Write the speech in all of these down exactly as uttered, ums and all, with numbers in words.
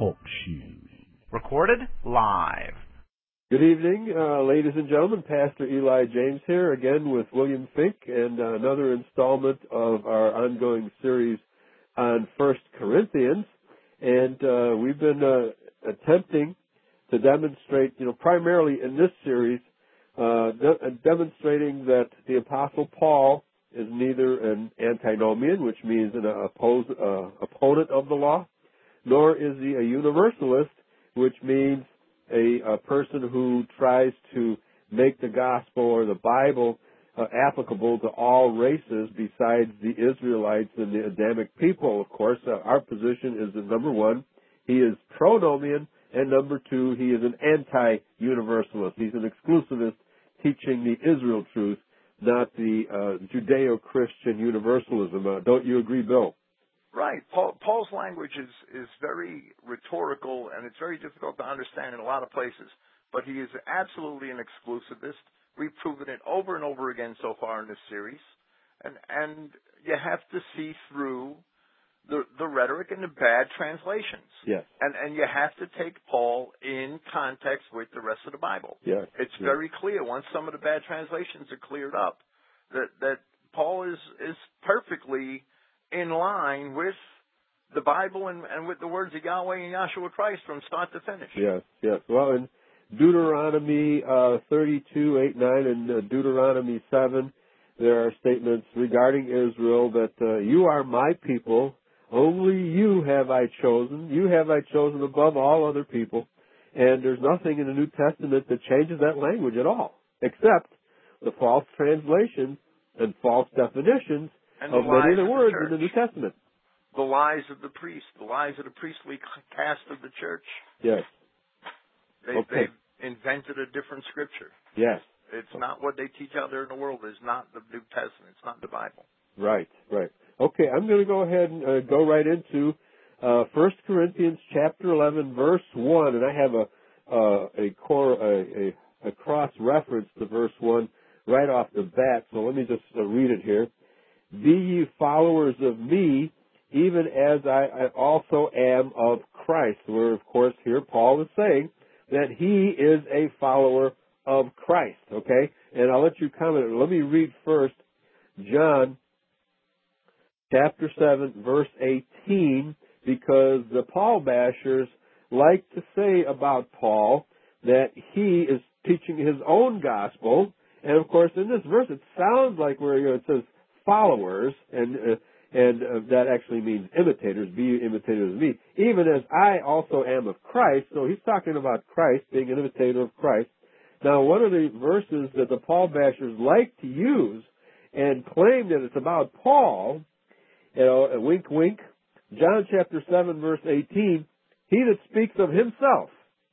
Talk Show. Recorded live. Good evening, uh, ladies and gentlemen. Pastor Eli James here again with William Fink and uh, another installment of our ongoing series on First Corinthians. And uh, we've been uh, attempting to demonstrate, you know, primarily in this series, uh, de- demonstrating that the Apostle Paul is neither an antinomian, which means an oppose, uh, opponent of the law, nor is he a universalist, which means a, a person who tries to make the gospel or the Bible uh, applicable to all races besides the Israelites and the Adamic people. Of course, uh, our position is that, number one, he is pronomian, and number two, he is an anti-universalist. He's an exclusivist teaching the Israel truth, not the uh, Judeo-Christian universalism. Uh, don't you agree, Bill? Right. Paul, Paul's language is, is very rhetorical, and it's very difficult to understand in a lot of places. But he is absolutely an exclusivist. We've proven it over and over again so far in this series. And, and you have to see through the, the rhetoric and the bad translations. Yes. And, and you have to take Paul in context with the rest of the Bible. Yes. It's yes. very clear, once some of the bad translations are cleared up, that, that Paul is, is perfectly in line with the Bible and, and with the words of Yahweh and Yahshua Christ from start to finish. Yes, yes. Well, in Deuteronomy uh, thirty-two, eight, nine, and uh, Deuteronomy seven, there are statements regarding Israel that uh, you are my people, only you have I chosen, you have I chosen above all other people, and there's nothing in the New Testament that changes that language at all, except the false translations and false definitions and of many of the words the in the New Testament. The lies of the priest, the lies of the priestly caste of the church. Yes. They, okay. They've invented a different scripture. Yes. It's not what they teach out there in the world. It's not the New Testament. It's not the Bible. Right, right. Okay, I'm going to go ahead and uh, go right into uh, First Corinthians chapter eleven, verse one, and I have a uh, a core a, a, a cross reference to verse one right off the bat. So let me just uh, read it here. Be ye followers of me, even as I, I also am of Christ. Where, of course, here Paul is saying that he is a follower of Christ, okay? And I'll let you comment. Let me read first John chapter seven, verse eighteen, because the Paul bashers like to say about Paul that he is teaching his own gospel. And, of course, in this verse, it sounds like where you know, it says followers, and uh, and uh, that actually means imitators, be you imitators of me, even as I also am of Christ. So he's talking about Christ, being an imitator of Christ. Now, one of the verses that the Paul bashers like to use and claim that it's about Paul, you know, wink, wink, John chapter seven, verse eighteen, he that speaks of himself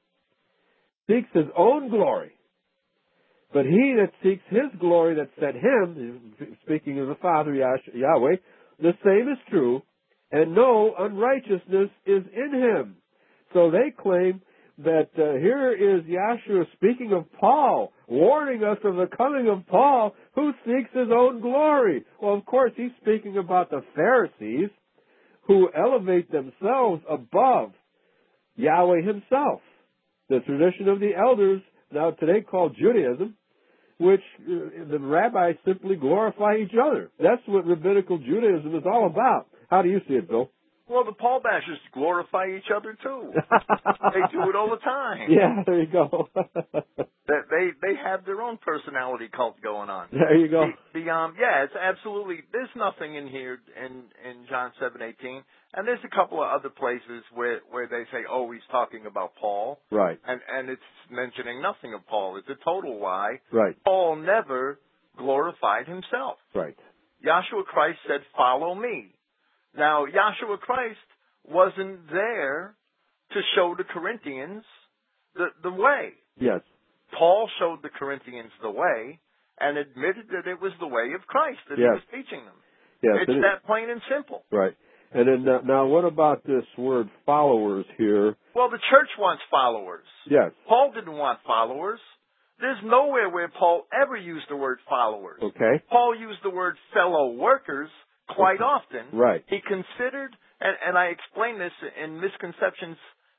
seeks his own glory. But he that seeks his glory that sent him, speaking of the Father, Yahweh, the same is true, and no unrighteousness is in him. So they claim that uh, here is Yahshua speaking of Paul, warning us of the coming of Paul, who seeks his own glory. Well, of course, he's speaking about the Pharisees, who elevate themselves above Yahweh himself. The tradition of the elders, now today called Judaism, which uh, the rabbis simply glorify each other. That's what rabbinical Judaism is all about. How do you see it, Bill? Well, the Paul bashers glorify each other, too. They do it all the time. Yeah, there you go. they, they they have their own personality cult going on. There you go. The, the, um, yeah, it's absolutely, there's nothing in here in, in John seven eighteen. And there's a couple of other places where, where they say, oh, he's talking about Paul. Right. And, and it's mentioning nothing of Paul. It's a total lie. Right. Paul never glorified himself. Right. Yahshua Christ said, follow me. Now, Yahshua Christ wasn't there to show the Corinthians the, the way. Yes. Paul showed the Corinthians the way and admitted that it was the way of Christ that yes. he was teaching them. Yes, it's it that plain and simple. Right. And then uh, now what about this word followers here? Well, the church wants followers. Yes. Paul didn't want followers. There's nowhere where Paul ever used the word followers. Okay. Paul used the word fellow workers quite often. Right. He considered, and, and I explain this in Misconceptions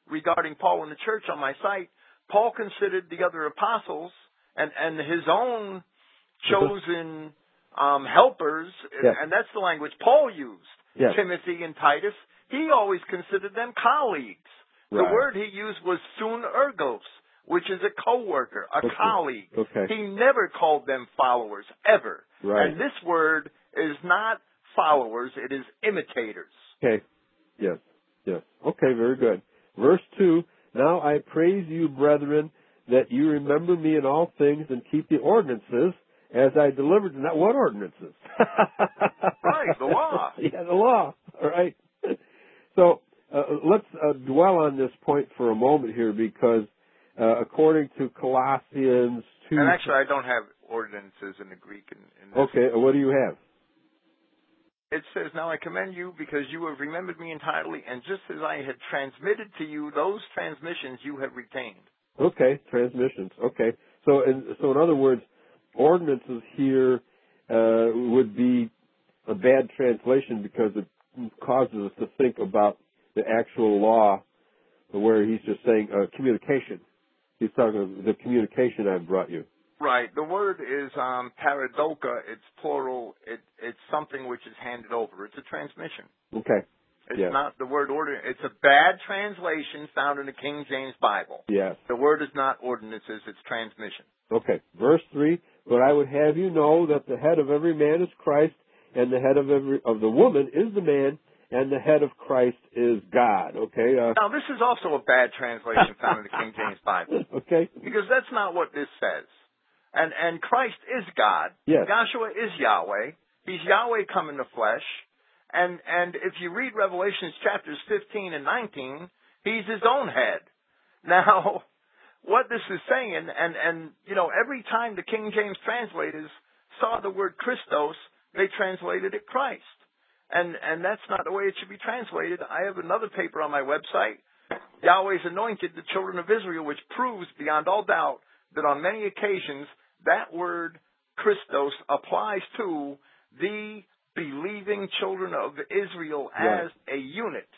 regarding Paul and the church on my site, Paul considered the other apostles and, and his own chosen um, helpers, yes. and that's the language Paul used, yes. Timothy and Titus. He always considered them colleagues. Right. The word he used was sun ergos, which is a co-worker, a okay. colleague. Okay. He never called them followers, ever. Right. And this word is not followers, it is imitators. Okay. Yes. Yes. Okay, very good. Verse two, now I praise you, brethren, that you remember me in all things and keep the ordinances as I delivered them. Now, what ordinances? Right, the law. Yeah, the law. All right. So uh, let's uh, dwell on this point for a moment here because uh, according to Colossians two... And actually, I don't have ordinances in the Greek. In, in this. Okay, what do you have? It says, now I commend you because you have remembered me entirely, and just as I had transmitted to you those transmissions you have retained. Okay, transmissions. Okay. So in, so in other words, ordinances here uh, would be a bad translation because it causes us to think about the actual law where he's just saying uh, communication. He's talking about the communication I've brought you. Right. The word is um, paradoka. It's plural. It, it's something which is handed over. It's a transmission. Okay. It's yes. not the word order. It's a bad translation found in the King James Bible. Yes. The word is not ordinances. It's transmission. Okay. Verse three, but I would have you know that the head of every man is Christ, and the head of every of the woman is the man, and the head of Christ is God. Okay. Uh, now, this is also a bad translation found in the King James Bible. Okay. Because that's not what this says. And and Christ is God. Yes. Joshua is Yahweh. He's Yahweh come in the flesh. And and if you read Revelations chapters fifteen and nineteen, he's his own head. Now, what this is saying, and, and you know, every time the King James translators saw the word Christos, they translated it Christ. And and that's not the way it should be translated. I have another paper on my website, Yahweh's Anointed, the Children of Israel, which proves beyond all doubt that on many occasions that word Christos applies to the believing children of Israel as right. a unit.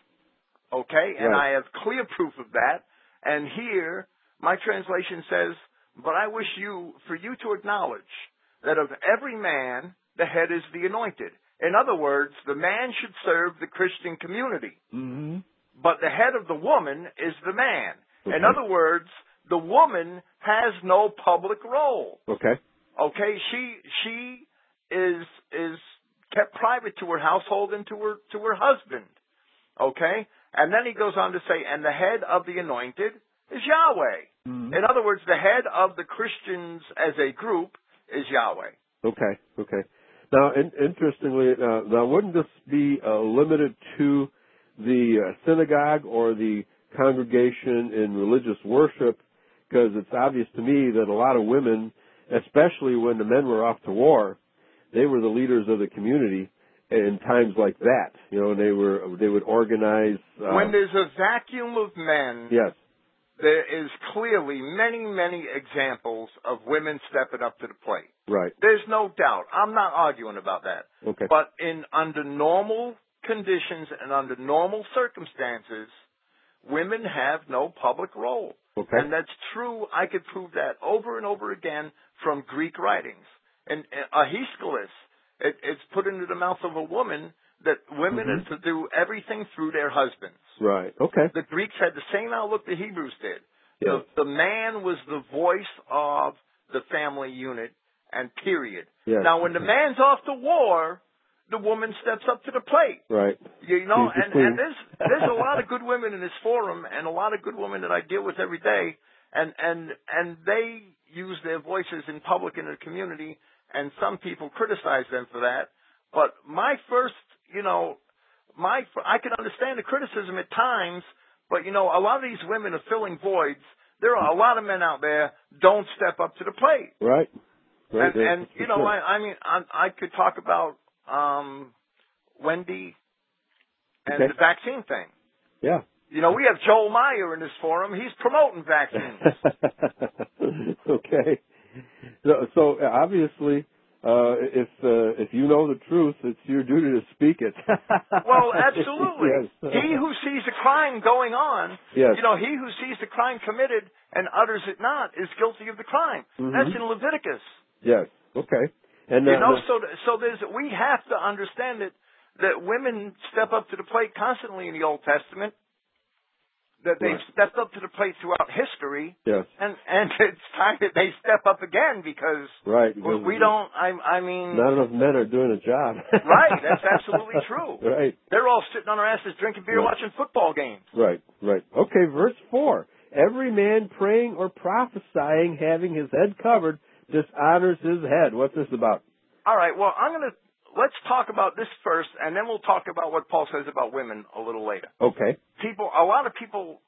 Okay? And right. I have clear proof of that. And here, my translation says, but I wish you, for you to acknowledge that of every man, the head is the anointed. In other words, the man should serve the Christian community. Mm-hmm. But the head of the woman is the man. Okay. In other words, the woman has no public role. Okay. Okay, she she is is kept private to her household and to her to her husband. Okay? And then he goes on to say, and the head of the anointed is Yahweh. Mm-hmm. In other words, the head of the Christians as a group is Yahweh. Okay, okay. Now, in, interestingly, uh, now wouldn't this be uh, limited to the uh, synagogue or the congregation in religious worship? Because it's obvious to me that a lot of women, especially when the men were off to war, they were the leaders of the community in times like that. You know, they were they would organize. Uh, when there's a vacuum of men, yes, there is clearly many, many examples of women stepping up to the plate. Right. There's no doubt. I'm not arguing about that. Okay. But in under normal conditions and under normal circumstances, women have no public role. Okay. And that's true. I could prove that over and over again from Greek writings. And uh, Aeschylus, it, it's put into the mouth of a woman that women mm-hmm. are to do everything through their husbands. Right. Okay. The Greeks had the same outlook the Hebrews did. Yes. The, the man was the voice of the family unit, and period. Yes. Now, when the man's off to war, the woman steps up to the plate. Right. You know, She's and, the and there's there's a lot of good women in this forum, and a lot of good women that I deal with every day, and and and they use their voices in public in the community, and some people criticize them for that. But my first, you know, my I can understand the criticism at times, but you know, a lot of these women are filling voids. There are a lot of men out there don't step up to the plate. Right. Right. And, and you know, sure. I, I mean, I, I could talk about um, Wendy and okay. the vaccine thing. Yeah. You know, we have Joel Meyer in this forum. He's promoting vaccines. Okay. So, so obviously, uh, if uh, if you know the truth, it's your duty to speak it. Well, absolutely. Yes. He who sees a crime going on, yes. you know, he who sees the crime committed and utters it not is guilty of the crime. Mm-hmm. That's in Leviticus. Yes. Okay. And you uh, know, so so there's we have to understand that that women step up to the plate constantly in the Old Testament. That they've right. stepped up to the plate throughout history. Yes. And and it's time that they step up again because right. because we don't. I I mean, not enough men are doing a job. Right. That's absolutely true. Right. They're all sitting on their asses drinking beer, right. watching football games. Right. Right. Okay. Verse four. Every man praying or prophesying, having his head covered, dishonors his head. What's this about? All right. Well, I'm going to let's talk about this first, and then we'll talk about what Paul says about women a little later. Okay. People, a lot of people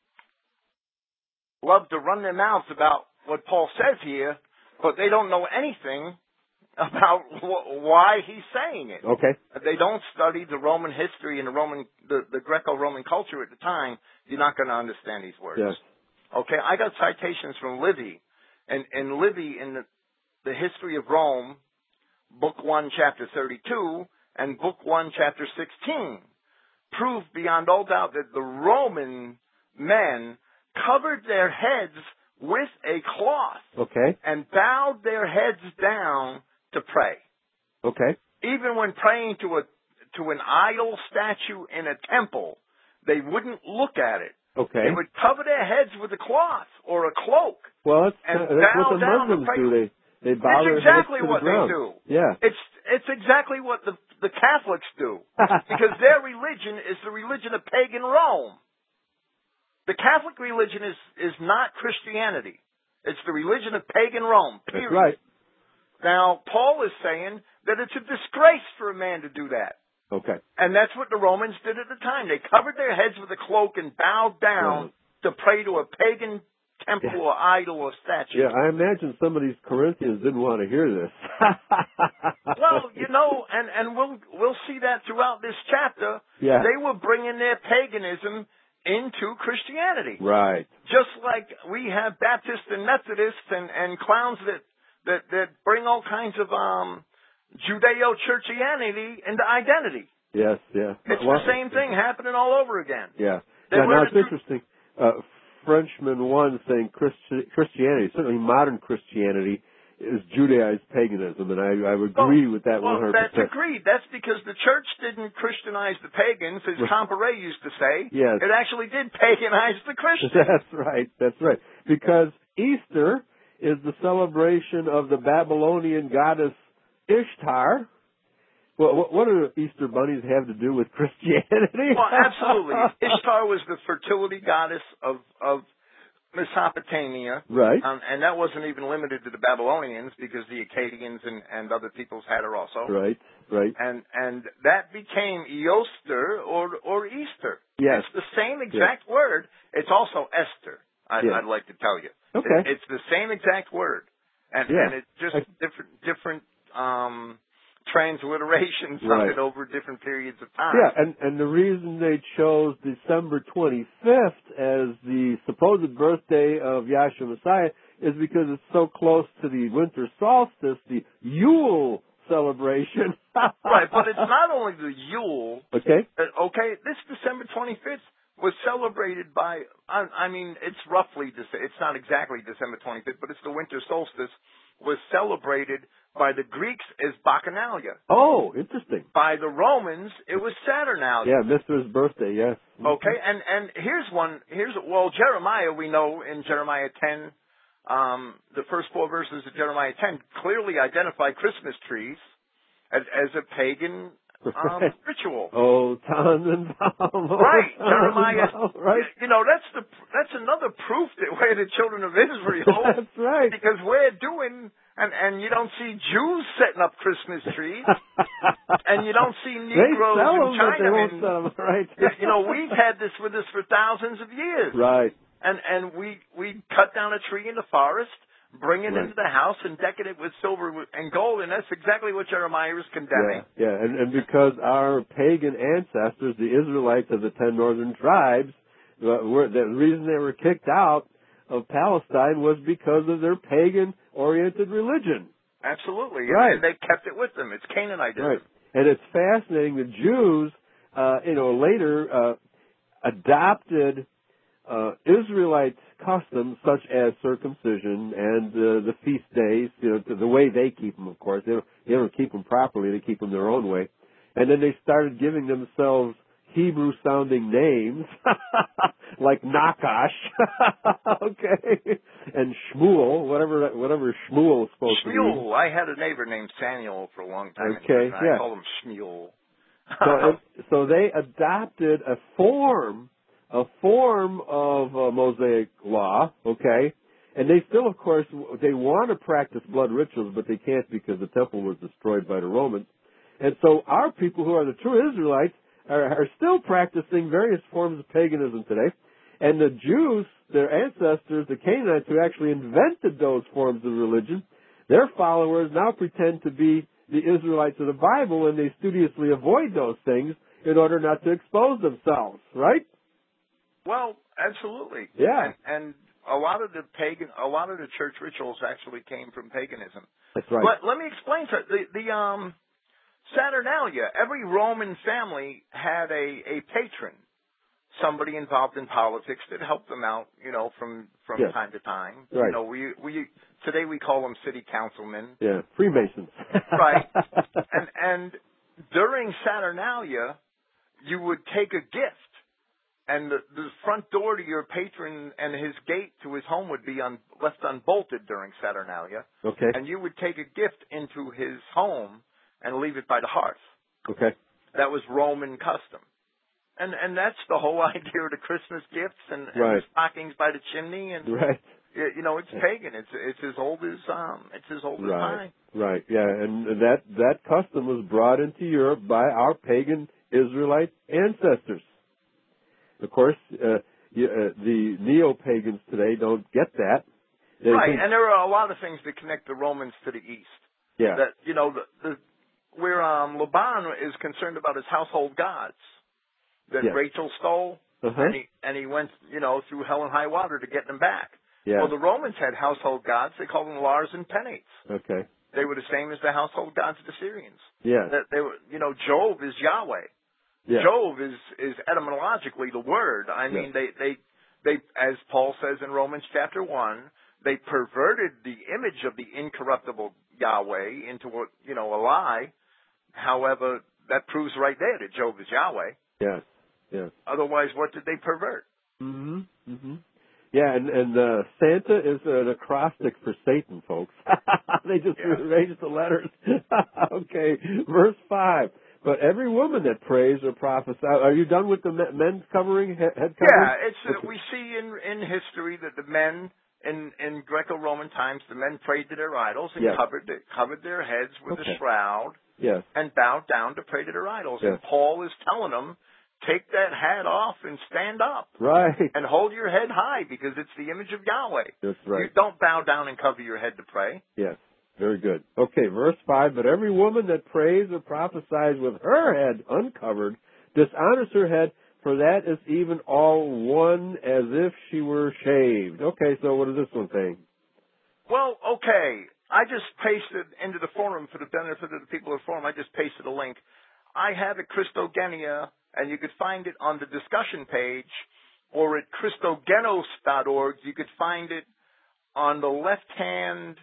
love to run their mouths about what Paul says here, but they don't know anything about wh- why he's saying it. Okay. If they don't study the Roman history and the Roman, the, the Greco-Roman culture at the time, you're not going to understand these words. Yes. Okay. I got citations from Livy, and and Livy in the, the history of Rome, Book one, Chapter thirty-two, and Book one, Chapter sixteen, prove beyond all doubt that the Roman men covered their heads with a cloth. Okay. And bowed their heads down to pray. Okay. Even when praying to a to an idol statue in a temple, they wouldn't look at it. Okay. They would cover their heads with a cloth or a cloak. Well, that's, and uh, that's what the down Muslims do. They they bow It's their exactly heads to what the ground. they do. Yeah. It's it's exactly what the the Catholics do because their religion is the religion of pagan Rome. The Catholic religion is is not Christianity. It's the religion of pagan Rome. Period. That's right. Now, Paul is saying that it's a disgrace for a man to do that. Okay. And that's what the Romans did at the time. They covered their heads with a cloak and bowed down yeah. to pray to a pagan temple yeah. or idol or statue. Yeah, I imagine some of these Corinthians didn't want to hear this. Well, you know, and, and we'll we'll see that throughout this chapter. Yeah. They were bringing their paganism into Christianity. Right. Just like we have Baptists and Methodists and, and clowns that, that, that bring all kinds of um, Judeo-Churchianity into identity. Yes, yeah. It's well, the same thing happening all over again. Yeah. They yeah now the it's interesting. Uh, Frenchman one saying Christi- Christianity, certainly modern Christianity, is Judaized paganism, and I, I would agree well, with that well, one hundred percent. That's agreed. That's because the church didn't Christianize the pagans, as Comparet used to say. Yes. It actually did paganize the Christians. That's right. That's right. Because Easter is the celebration of the Babylonian goddess Ishtar. Well, what, what do Easter bunnies have to do with Christianity? Well, absolutely. Ishtar was the fertility goddess of, of Mesopotamia. Right. Um, and that wasn't even limited to the Babylonians because the Akkadians and, and other peoples had her also. Right, right. And and that became Eoster or or Easter. Yes. It's the same exact yes. word. It's also Esther, I, yes. I'd like to tell you. Okay. It, it's the same exact word. And, yeah. and it's just I, different, different um, transliterations right. of it over different periods of time. Yeah, and, and the reason they chose December twenty-fifth as the supposed birthday of Yahshua Messiah is because it's so close to the winter solstice, the Yule celebration. Right, but it's not only the Yule. Okay. Uh, okay, this December twenty-fifth was celebrated by, I, I mean, it's roughly, it's not exactly December twenty-fifth, but it's the winter solstice, was celebrated by the Greeks as Bacchanalia. Oh, interesting. By the Romans, it was Saturnalia. Yeah, Mister's birthday, yes. Okay, and, and here's one, here's, well, Jeremiah, we know in Jeremiah ten, um, the first four verses of Jeremiah ten clearly identify Christmas trees as, as a pagan um, ritual. Oh, Tannenbaum. Right, Jeremiah. Right. You know, that's the that's another proof that we're the children of Israel. That's right. Because we're doing, and and you don't see Jews setting up Christmas trees, and you don't see Negroes in China. They won't sell them, right? You know, we've had this with us for thousands of years. Right. And and we we cut down a tree in the forest, bring it right. into the house, and decorate it with silver and gold, and that's exactly what Jeremiah is condemning. Yeah, yeah. And, and because our pagan ancestors, the Israelites of the ten northern tribes, were, the reason they were kicked out of Palestine was because of their pagan-oriented religion. Absolutely. Right. And they kept it with them. It's Canaanitism. Right. And it's fascinating. The Jews, uh, you know, later uh, adopted uh, Israelite customs such as circumcision and uh, the feast days, you know, the way they keep them, of course. They don't, they don't keep them properly. They keep them their own way. And then they started giving themselves Hebrew-sounding names, like Nakash, okay, and Shmuel, whatever whatever Shmuel is supposed Shmuel. to be. I had a neighbor named Samuel for a long time. Okay, and I yeah. called him Shmuel. so, so they adopted a form, a form of uh, Mosaic law, okay, and they still, of course, they want to practice blood rituals, but they can't because the temple was destroyed by the Romans. And so our people who are the true Israelites are, are still practicing various forms of paganism today. And the Jews, their ancestors, the Canaanites who actually invented those forms of religion, their followers now pretend to be the Israelites of the Bible, and they studiously avoid those things in order not to expose themselves, right? Well, absolutely. Yeah. And, and a lot of the pagan, a lot of the church rituals actually came from paganism. That's right. But let me explain to the, the um, Saturnalia. Every Roman family had a, a patron, somebody involved in politics that helped them out, you know, from from yes. time to time. Right. You know, we we today we call them city councilmen. Yeah, Freemasons. Right. And and during Saturnalia, you would take a gift, and the, the front door to your patron and his gate to his home would be un, left unbolted during Saturnalia. Okay. And you would take a gift into his home and leave it by the hearth. Okay. That was Roman custom. And and that's the whole idea of the Christmas gifts and, and Right. the stockings by the chimney, and Right. you know, it's pagan. It's it's as old as um it's as old as Right. time. Right. Yeah, and that that custom was brought into Europe by our pagan Israelite ancestors. Of course, uh, you, uh, the neo-pagans today don't get that. They Right, think, and there are a lot of things that connect the Romans to the east. yeah. That you know the, the where um Laban is concerned about his household gods that Yes. Rachel stole, Uh-huh. and he and he went you know through hell and high water to get them back. Yeah. Well, the Romans had household gods. They called them Lars and Penates. Okay. They were the same as the household gods of the Syrians. Yeah. That they were, you know, Jove is Yahweh. Yeah. Jove is is etymologically the word. I mean, Yeah. they they they as Paul says in Romans chapter one, they perverted the image of the incorruptible Yahweh into what you know a lie. However, that proves right there that Jove is Yahweh. Yes. Yes. Otherwise, what did they pervert? Mm-hmm. Mm-hmm. Yeah, and, and uh, Santa is an acrostic for Satan, folks. They just Yeah. rearranged the letters. Okay, verse five. But every woman that prays or prophesies, are you done with the men covering, head covering? Yeah, it's uh, Okay. we see in in history that the men in in Greco-Roman times, the men prayed to their idols and Yes. covered their, covered their heads with Okay. a shroud Yes. and bowed down to pray to their idols. Yes. And Paul is telling them, take that hat off and stand up Right. and hold your head high because it's the image of Yahweh. That's right. You don't bow down and cover your head to pray. Yes. Very good. Okay, verse five. But every woman that prays or prophesies with her head uncovered dishonors her head, for that is even all one as if she were shaved. Okay, so what is this one saying? Well, okay. I just pasted into the forum for the benefit of the people of the forum. I just pasted a link. I have it Christogenia, and you could find it on the discussion page, or at Christogenos dot org. You could find it on the left-hand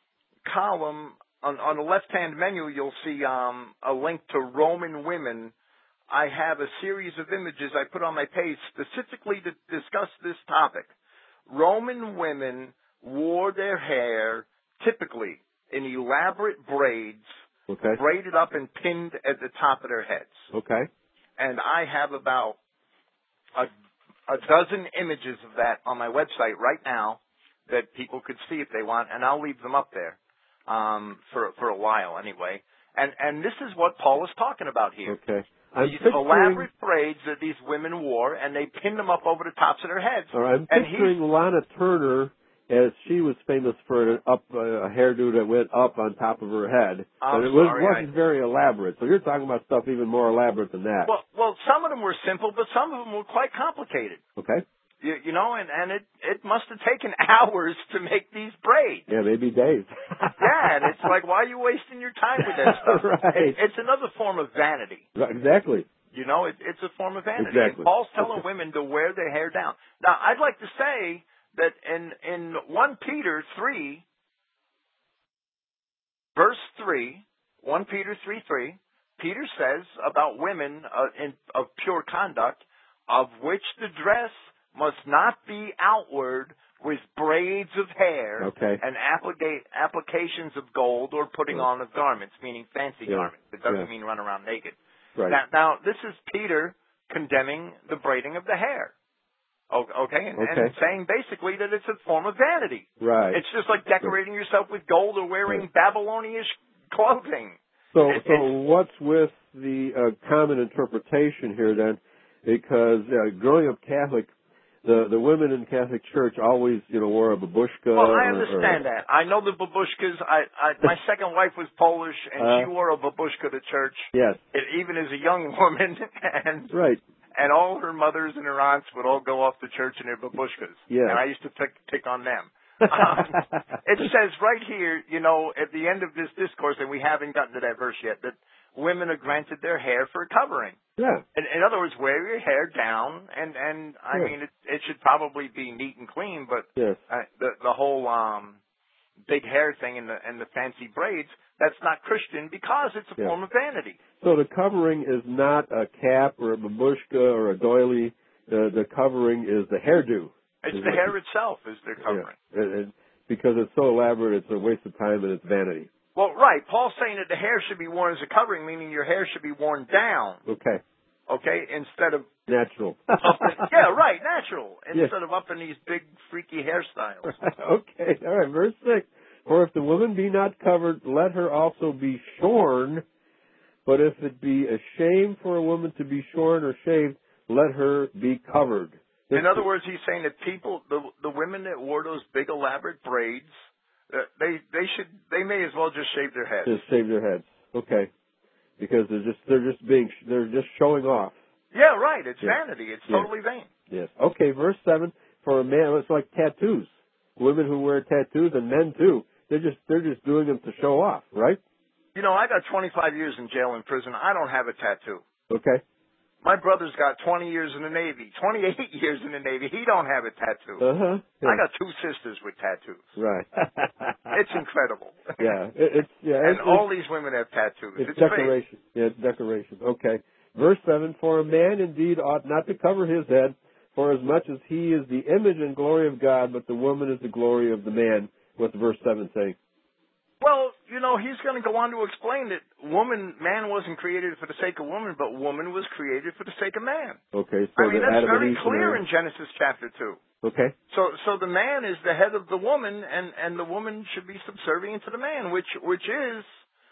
column. On, on the left-hand menu, you'll see um, a link to Roman women. I have a series of images I put on my page specifically to discuss this topic. Roman women wore their hair typically in elaborate braids, Okay. braided up and pinned at the top of their heads. Okay. And I have about a, a dozen images of that on my website right now that people could see if they want, and I'll leave them up there um, for for a while anyway. And and this is what Paul is talking about here. Okay. I'm These picturing, elaborate braids that these women wore, and they pinned them up over the tops of their heads. all right, I'm and picturing Lana Turner as she was famous for an up uh, a hairdo that went up on top of her head, I'm but it was, sorry, wasn't I- very elaborate. So you're talking about stuff even more elaborate than that. Well, well, some of them were simple, but some of them were quite complicated. Okay. You, you know, and, and it, it must have taken hours to make these braids. Yeah, maybe days. Yeah, and it's like, why are you wasting your time with that stuff? Right. It, it's another form of vanity. Right, exactly. You know, it, it's a form of vanity. Exactly. And Paul's telling Okay. women to wear their hair down. Now, I'd like to say that in, in First Peter three, verse three, First Peter three three, Peter says about women uh, in, of pure conduct, of which the dress must not be outward with braids of hair Okay. and applica- applications of gold or putting Right. on of garments, meaning fancy Yeah. garments. It doesn't Yeah. mean run around naked. Right. Now, now, this is Peter condemning the braiding of the hair. O- Okay? And, Okay. and saying basically that it's a form of vanity. Right. It's just like decorating yourself with gold or wearing Right. Babylonian clothing. So, It- so it's- what's with the uh, common interpretation here then? Because uh, growing up Catholic, the the women in Catholic Church always, you know, wore a babushka. Well, I or- understand or, that. I know the babushkas. I, I my second wife was Polish, and Uh, she wore a babushka to church, Yes. and even as a young woman, and Right. and all her mothers and her aunts would all go off to church in their babushkas. Yeah. And I used to pick pick on them. Um, it says right here, you know, at the end of this discourse, and we haven't gotten to that verse yet, that women are granted their hair for a covering. Yeah. In, in other words, wear your hair down, and and I Yeah. mean, it, it should probably be neat and clean, but Yes. uh, the the whole um big hair thing and the and the fancy braids, that's not Christian because it's a Yeah. form of vanity. So the covering is not a cap or a babushka or a doily. The the covering is the hairdo. It's Is the what hair you- itself is their covering. Yeah. And, and because it's so elaborate, it's a waste of time and it's vanity. Well, right. Paul's saying that the hair should be worn as a covering, meaning your hair should be worn down, Okay. okay, instead of Natural. up in, yeah, right, natural, Yeah. instead of up in these big freaky hairstyles. Okay. All right. Verse six. For if the woman be not covered, let her also be shorn. But if it be a shame for a woman to be shorn or shaved, let her be covered. In other words, he's saying that people, the the women that wore those big elaborate braids, uh, they they should they may as well just shave their heads. Just shave their heads. Okay. Because they're just they're just being they're just showing off. Yeah, right. It's Yeah. vanity. It's Yeah. totally vain. Yes. Okay. Verse seven. For a man, it's like tattoos. Women who wear tattoos and men too. They're just they're just doing them to show off, right? You know, I got twenty-five years in jail and prison. I don't have a tattoo. Okay. My brother's got twenty years in the Navy, twenty-eight years in the Navy. He don't have a tattoo. Uh huh. Yeah. I got two sisters with tattoos. Right. It's incredible. Yeah. It, it's yeah. And it's, all these women have tattoos. It's, It's, decoration. Yeah, it's decoration. Okay. Verse seven, for a man indeed ought not to cover his head, for as much as he is the image and glory of God, but the woman is the glory of the man. What's verse seven saying? Well, you know, he's going to go on to explain that woman, man wasn't created for the sake of woman, but woman was created for the sake of man. Okay, so I mean, the that's Adam and very Eve clear scenario. in Genesis chapter two. Okay. So, so the man is the head of the woman, and, and the woman should be subservient to the man, which, which is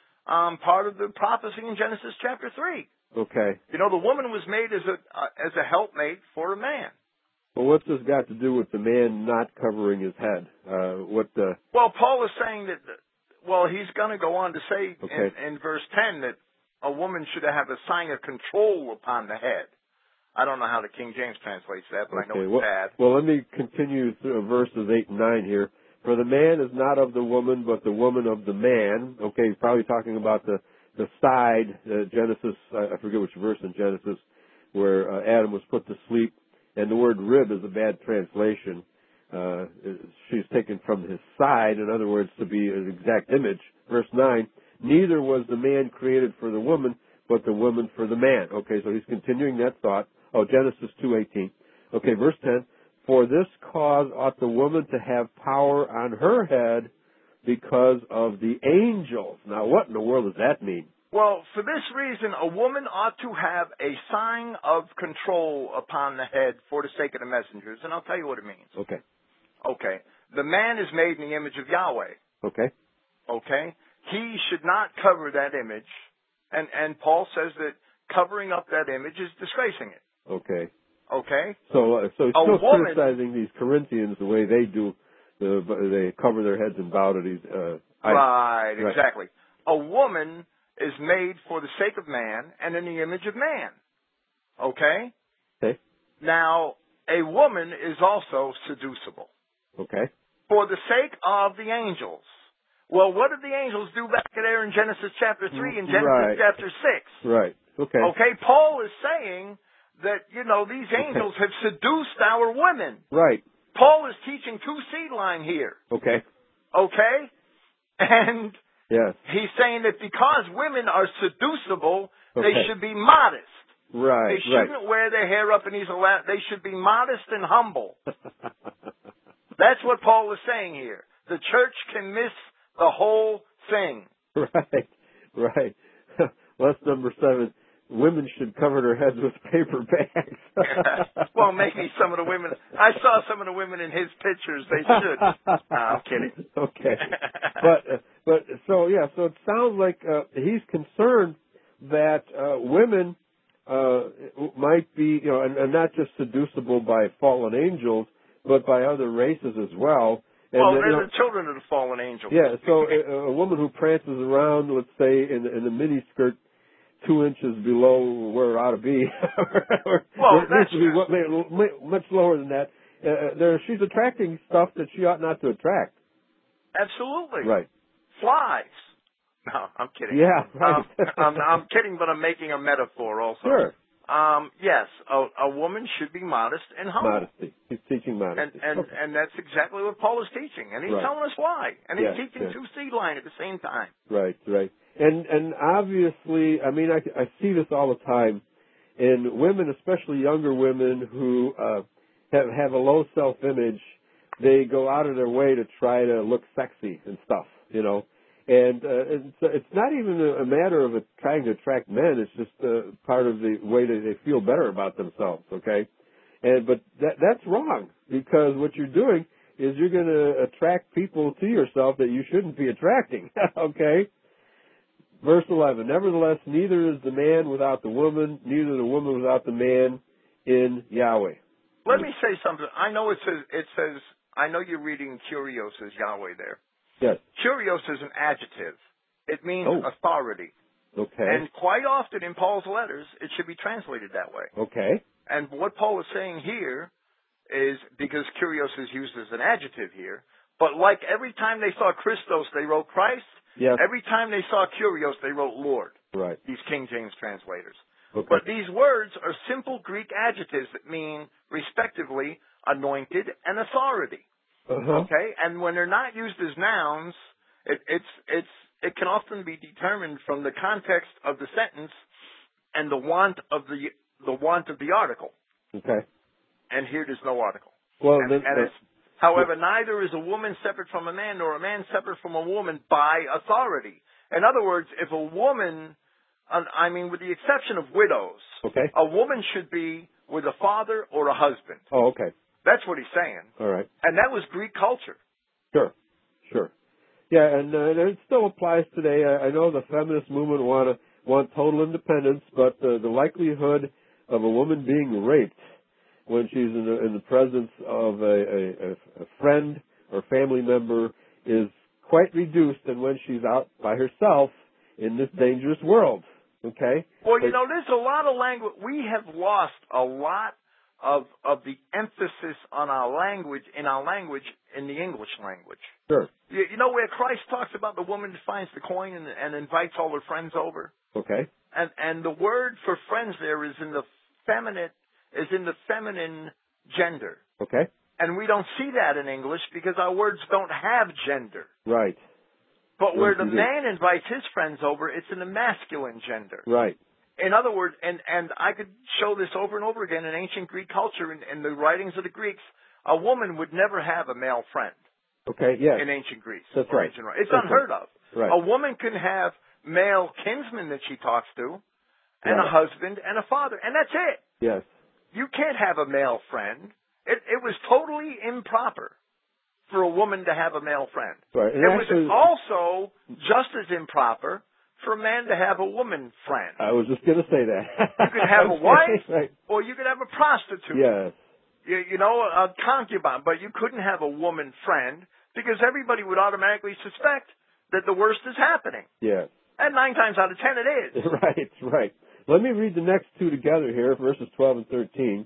um, part of the prophecy in Genesis chapter three. Okay. You know, the woman was made as a uh, as a helpmate for a man. Well, what's this got to do with the man not covering his head? Uh, what the? Well, Paul is saying that. Well, he's going to go on to say Okay. in, in verse ten that a woman should have a sign of control upon the head. I don't know how the King James translates that, but I know Okay. it's Well, bad. well, let me continue through verses eight and nine here. For the man is not of the woman, but the woman of the man. Okay, he's probably talking about the the side, uh, Genesis, I forget which verse in Genesis, where uh, Adam was put to sleep. And the word rib is a bad translation. Uh, she's taken from his side, in other words, to be an exact image. Verse nine, neither was the man created for the woman, but the woman for the man. Okay, so he's continuing that thought. Oh, Genesis two eighteen. Okay, verse ten, for this cause ought the woman to have power on her head because of the angels. Now, what in the world does that mean? Well, for this reason, a woman ought to have a sign of control upon the head for the sake of the messengers, and I'll tell you what it means. Okay. Okay. The man is made in the image of Yahweh. Okay. Okay? He should not cover that image, and, and Paul says that covering up that image is disgracing it. Okay. Okay? So, uh, so he's A still woman- criticizing these Corinthians the way they do. The, they cover their heads and bow to these. Uh, Right, Right. exactly. A woman is made for the sake of man and in the image of man. Okay? Okay. Now, a woman is also seducible. Okay. For the sake of the angels. Well, what did the angels do back there in Genesis chapter three and Genesis Right. chapter six? Right. Okay. Okay, Paul is saying that, you know, these angels have seduced our women. Right. Paul is teaching two seed line here. Okay. Okay? And Yes. he's saying that because women are seducible, Okay. they should be modest. Right. They shouldn't wear their hair up in these ela- They should be modest and humble. Right. That's what Paul is saying here. The church can miss the whole thing. Right. Right. Lesson number seven. Women should cover their heads with paper bags. Well, maybe some of the women. I saw some of the women in his pictures. They should. No, I'm kidding. Okay. But, uh, but so, yeah, so it sounds like uh, he's concerned that uh, women uh, might be, you know, and, and not just seducible by fallen angels, but by other races as well. And, well, uh, they're you know, the children of the fallen angels. yeah, so a, a woman who prances around, let's say, in, in a miniskirt, two inches below where it ought to be, or, well, or it needs that's to be much lower than that. Uh, there, she's attracting stuff that she ought not to attract. Absolutely. Right. Flies. No, I'm kidding. Yeah, right. Um, I'm, I'm kidding, but I'm making a metaphor also. Sure. Um, yes, a, a woman should be modest and humble. Modesty. He's teaching modesty. And and, Okay. and that's exactly what Paul is teaching. And he's Right. telling us why. And he's Yeah, teaching yeah. two seed line at the same time. Right, right. And and obviously, I mean, I, I see this all the time in women, especially younger women who uh, have have a low self-image. They go out of their way to try to look sexy and stuff, you know. And uh, it's, it's not even a, a matter of it trying to attract men. It's just uh, part of the way that they feel better about themselves. Okay, and but that that's wrong, because what you're doing is you're going to attract people to yourself that you shouldn't be attracting. Okay. Verse eleven. Nevertheless, neither is the man without the woman, neither the woman without the man in Yahweh. Let me say something. I know it says it says. I know you're reading Kurios as Yahweh there. Yes. Kurios is an adjective. It means Oh. authority. Okay. And quite often in Paul's letters, it should be translated that way. Okay. And what Paul is saying here is, because Kurios is used as an adjective here, but like every time they saw Christos, they wrote Christ. Yes. Every time they saw Kurios, they wrote Lord. Right. These King James translators. Okay. But these words are simple Greek adjectives that mean, respectively, anointed and authority. Uh-huh. Okay, and when they're not used as nouns, it, it's it's it can often be determined from the context of the sentence and the want of the the want of the article. Okay. And here there's no article. Well, And, then, and uh, it's, however, neither is a woman separate from a man, nor a man separate from a woman by authority. In other words, if a woman, I mean, with the exception of widows, okay. a woman should be with a father or a husband. Oh, okay. That's what he's saying. All right. And that was Greek culture. Sure. Sure. Yeah, and uh, it still applies today. I, I know the feminist movement want to want total independence, but uh, the likelihood of a woman being raped when she's in the, in the presence of a, a, a friend or family member is quite reduced than when she's out by herself in this dangerous world. Okay? Well, you know, there's a lot of language. We have lost a lot of of the emphasis on our language, in our language, in the English language. Sure. You, you know where Christ talks about the woman that finds the coin and, and invites all her friends over? Okay. And and the word for friends there is in the feminine, is in the feminine gender. Okay. And we don't see that in English because our words don't have gender. Right. But where Yes, the you do. man invites his friends over, it's in the masculine gender. Right. In other words, and, and I could show this over and over again in ancient Greek culture, in, in the writings of the Greeks, a woman would never have a male friend. Okay, yes. In ancient Greece. That's or right. Ancient, it's That's unheard of. Right. A woman can have male kinsmen that she talks to, and Right. a husband and a father, and that's it. Yes. You can't have a male friend. It, it was totally improper for a woman to have a male friend. Right. And it actually, was also just as improper for a man to have a woman friend. I was just going to say that. You could have a Okay, wife, right. or you could have a prostitute. Yes. You, you know, a concubine, but you couldn't have a woman friend because everybody would automatically suspect that the worst is happening. Yes. And nine times out of ten it is. Right, right. Let me read the next two together here, verses twelve and thirteen.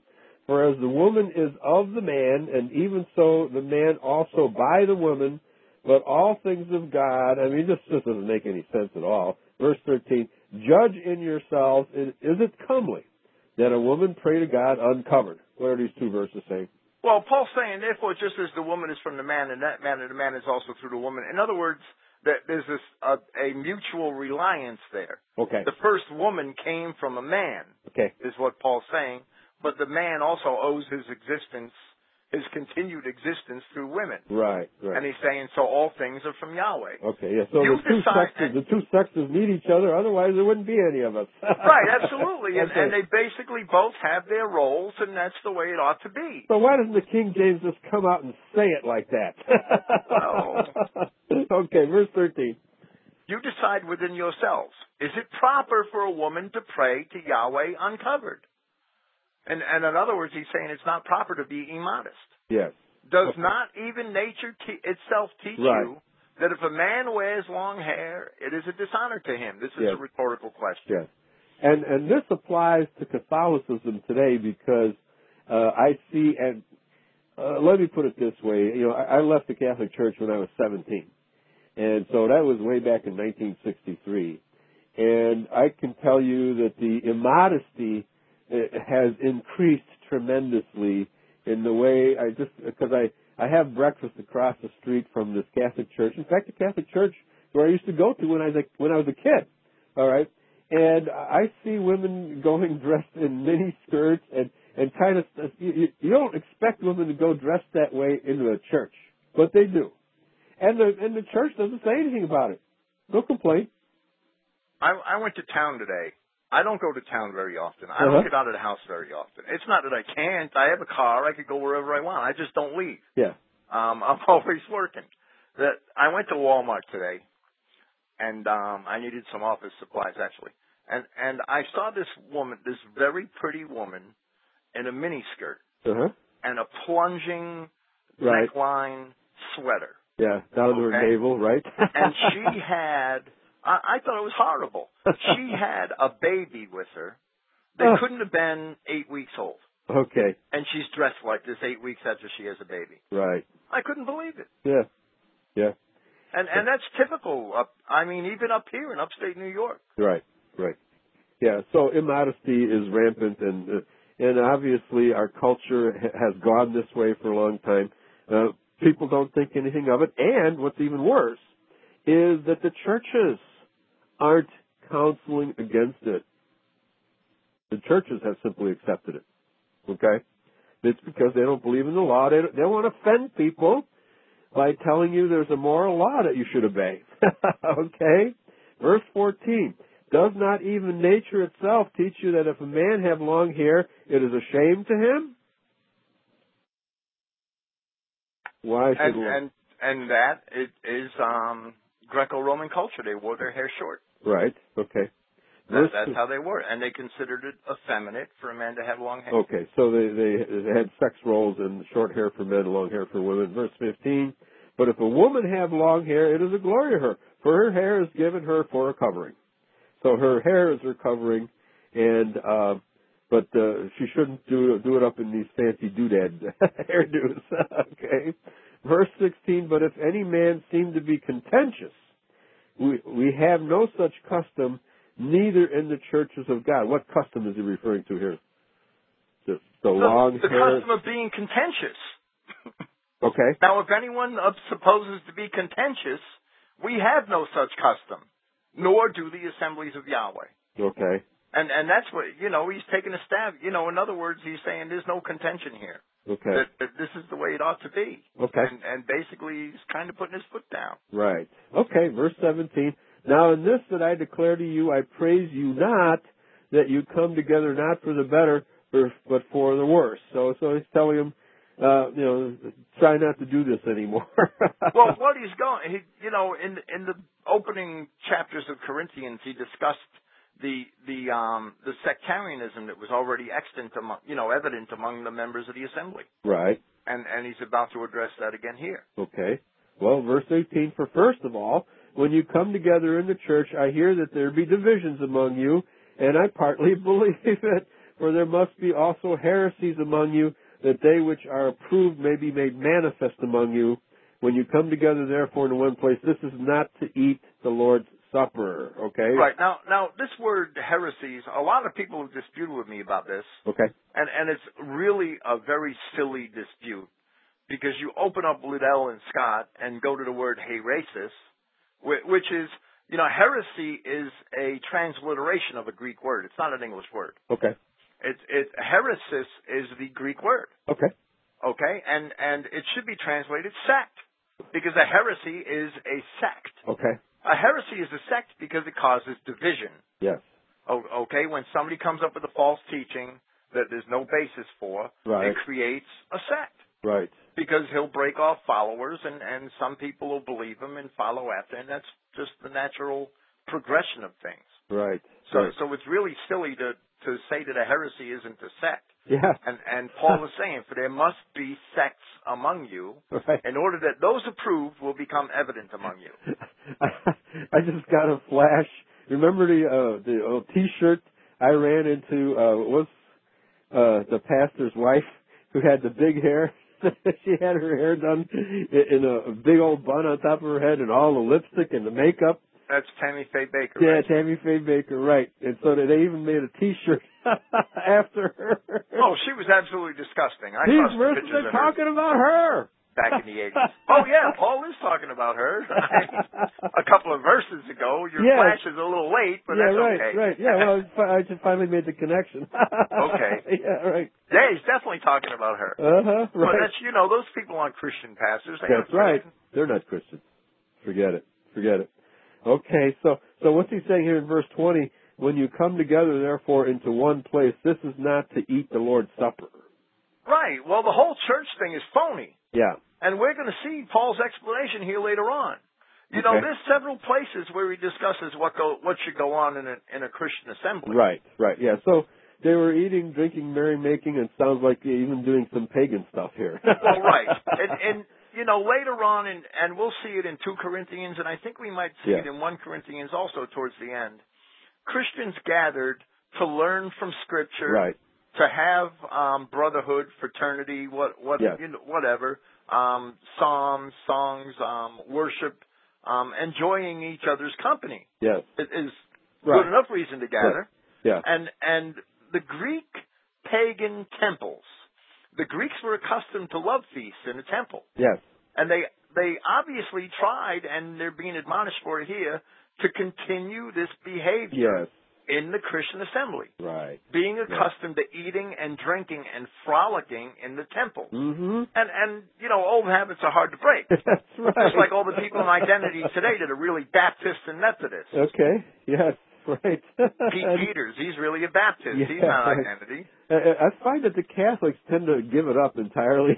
For as the woman is of the man, and even so the man also by the woman, but all things of God. I mean, this just doesn't make any sense at all. Verse thirteen, judge in yourselves, is it comely that a woman pray to God uncovered? What are these two verses saying? Well, Paul's saying, therefore, just as the woman is from the man, and that man and the man is also through the woman. In other words, that there's this uh, a mutual reliance there. Okay. The first woman came from a man. Okay. Is what Paul's saying. But the man also owes his existence, his continued existence through women. Right, right. And he's saying, so all things are from Yahweh. Okay, yeah. So you the two, decide, sexes, the two sexes need each other, otherwise there wouldn't be any of us. Right, absolutely. And, Okay. and they basically both have their roles, and that's the way it ought to be. So why doesn't the King James just come out and say it like that? Well, okay, verse thirteen. you decide within yourselves, is it proper for a woman to pray to Yahweh uncovered? And, and in other words, he's saying it's not proper to be immodest. Yes. Does Okay. not even nature te- itself teach Right. you that if a man wears long hair, it is a dishonor to him? This is Yes. a rhetorical question. Yes. And and this applies to Catholicism today because uh, I see, and uh, let me put it this way, you know, I, I left the Catholic Church when I was seventeen. And so that was way back in nineteen sixty-three. And I can tell you that the immodesty has increased tremendously in the way I just, because I, I have breakfast across the street from this Catholic church. In fact, the Catholic church where I used to go to when I was a, when I was a kid. All right. And I see women going dressed in mini skirts and, and kind of, you, you don't expect women to go dressed that way into a church, but they do. And the, and the church doesn't say anything about it. No complaint. I, I went to town today. I don't go to town very often. I Uh-huh. don't get out of the house very often. It's not that I can't. I have a car. I could go wherever I want. I just don't leave. Yeah. Um, I'm always working. That I went to Walmart today, and um, I needed some office supplies actually. And and I saw this woman, this very pretty woman, in a mini skirt Uh-huh. and a plunging Right. neckline sweater. Yeah. Down to her Okay. navel, right? And she had, I, I thought it was horrible. She had a baby with her. They Oh. couldn't have been eight weeks old. Okay. And she's dressed like this eight weeks after she has a baby. Right. I couldn't believe it. Yeah. Yeah. And and that's typical. Up, I mean, even up here in upstate New York. Right. Right. Yeah. So immodesty is rampant, and uh, and obviously our culture ha- has gone this way for a long time. Uh, people don't think anything of it, and what's even worse is that the churches aren't counseling against it. The churches have simply accepted it. Okay? It's because they don't believe in the law. They don't, they don't want to offend people by telling you there's a moral law that you should obey. Okay? Verse fourteen. Does not even nature itself teach you that if a man have long hair, it is a shame to him? Why should And one? and and that it is um, Greco-Roman culture. They wore their hair short. Right. Okay. That, Verse that's how they were, and they considered it effeminate for a man to have long hair. Okay, so they, they they had sex roles and short hair for men, long hair for women. Verse fifteen, but if a woman have long hair, it is a glory to her, for her hair is given her for a covering. So her hair is her covering, and uh, but uh, she shouldn't do do it up in these fancy doodad hairdos. Okay, verse sixteen, but if any man seem to be contentious, we we have no such custom, neither in the churches of God. What custom is he referring to here? The, the long the hair. custom of being contentious. Okay. Now, if anyone uh, supposes to be contentious, we have no such custom, nor do the assemblies of Yahweh. Okay. And and that's what, you know, he's taking a stab. You know, in other words, he's saying there's no contention here. Okay. That, that this is the way it ought to be. Okay. And, and basically, he's kind of putting his foot down. Right. Okay. Verse seventeen. Now in this that I declare to you, I praise you not that you come together not for the better, but for the worse. So, so he's telling him, uh, you know, try not to do this anymore. Well, what he's going, he, you know, in in the opening chapters of Corinthians, he discussed the the um the sectarianism that was already extant among, you know, evident among the members of the assembly. Right. And and he's about to address that again here. Okay. Well, verse eighteen, for first of all, when you come together in the church, I hear that there be divisions among you, and I partly believe it. for there must be also heresies among you, that they which are approved may be made manifest among you. When you come together, therefore, in one place, this is not to eat the Lord's Supper. Okay? Right. Now, now this word heresies, a lot of people have disputed with me about this. Okay. And, and it's really a very silly dispute, because you open up Liddell and Scott and go to the word heresis, which is, you know, heresy is a transliteration of a Greek word. It's not an English word. Okay. It's it heresis is the Greek word. Okay. Okay, and and it should be translated sect, because a heresy is a sect. Okay. A heresy is a sect because it causes division. Yes. O- okay, when somebody comes up with a false teaching that there's no basis for, right. it creates a sect. Right. Because he'll break off followers, and, and some people will believe him and follow after, and that's just the natural progression of things. Right. So right. so it's really silly to, to say that a heresy isn't a sect. Yeah. And and Paul was saying, for there must be sects among you, right. in order that those approved will become evident among you. I just got a flash. Remember the uh, the old T-shirt I ran into? Uh, was uh, the pastor's wife who had the big hair? She had her hair done in a big old bun on top of her head, and all the lipstick and the makeup. That's Tammy Faye Baker. Yeah, right? Tammy Faye Baker, right. And so they even made a T-shirt after her. Oh, she was absolutely disgusting. I These saw some verses pictures are of her talking about her. back in the eighties. Oh, yeah, Paul is talking about her. A couple of verses ago. Your yes. flash is a little late, but yeah, that's right, okay. right. Yeah, well, I just finally made the connection. Okay. Yeah, right. Yeah, he's definitely talking about her. Uh-huh, right. But that's, you know, those people aren't Christian pastors. They That's aren't right. Christian. They're not Christians. Forget it. Forget it. Okay, so so what's he saying here in verse twenty? When you come together, therefore, into one place, this is not to eat the Lord's Supper. Right. Well, the whole church thing is phony. Yeah. And we're going to see Paul's explanation here later on. You okay. know, there's several places where he discusses what go what should go on in a in a Christian assembly. Right, right, yeah. So they were eating, drinking, merrymaking, and sounds like they're even doing some pagan stuff here. Well, right. And, and you know, later on, in, and we'll see it in two Corinthians, and I think we might see yeah. it in one Corinthians also towards the end. Christians gathered to learn from Scripture, right. to have um, brotherhood, fraternity, what, what, yes. you know, whatever, um, psalms, songs, um, worship, um, enjoying each other's company. Yes. It is right. good enough reason to gather. Right. Yeah. And and the Greek pagan temples, the Greeks were accustomed to love feasts in a temple. Yes. And they they obviously tried, and they're being admonished for it here, to continue this behavior yes. in the Christian assembly. Right. Being accustomed right. to eating and drinking and frolicking in the temple. Mm-hmm. And, and, you know, old habits are hard to break. That's right. Just like all the people in Identity today that are really Baptist and Methodist. Okay. Yes. Right. Pete Peters, he's really a Baptist. Yeah, he's not right. Identity. I find that the Catholics tend to give it up entirely.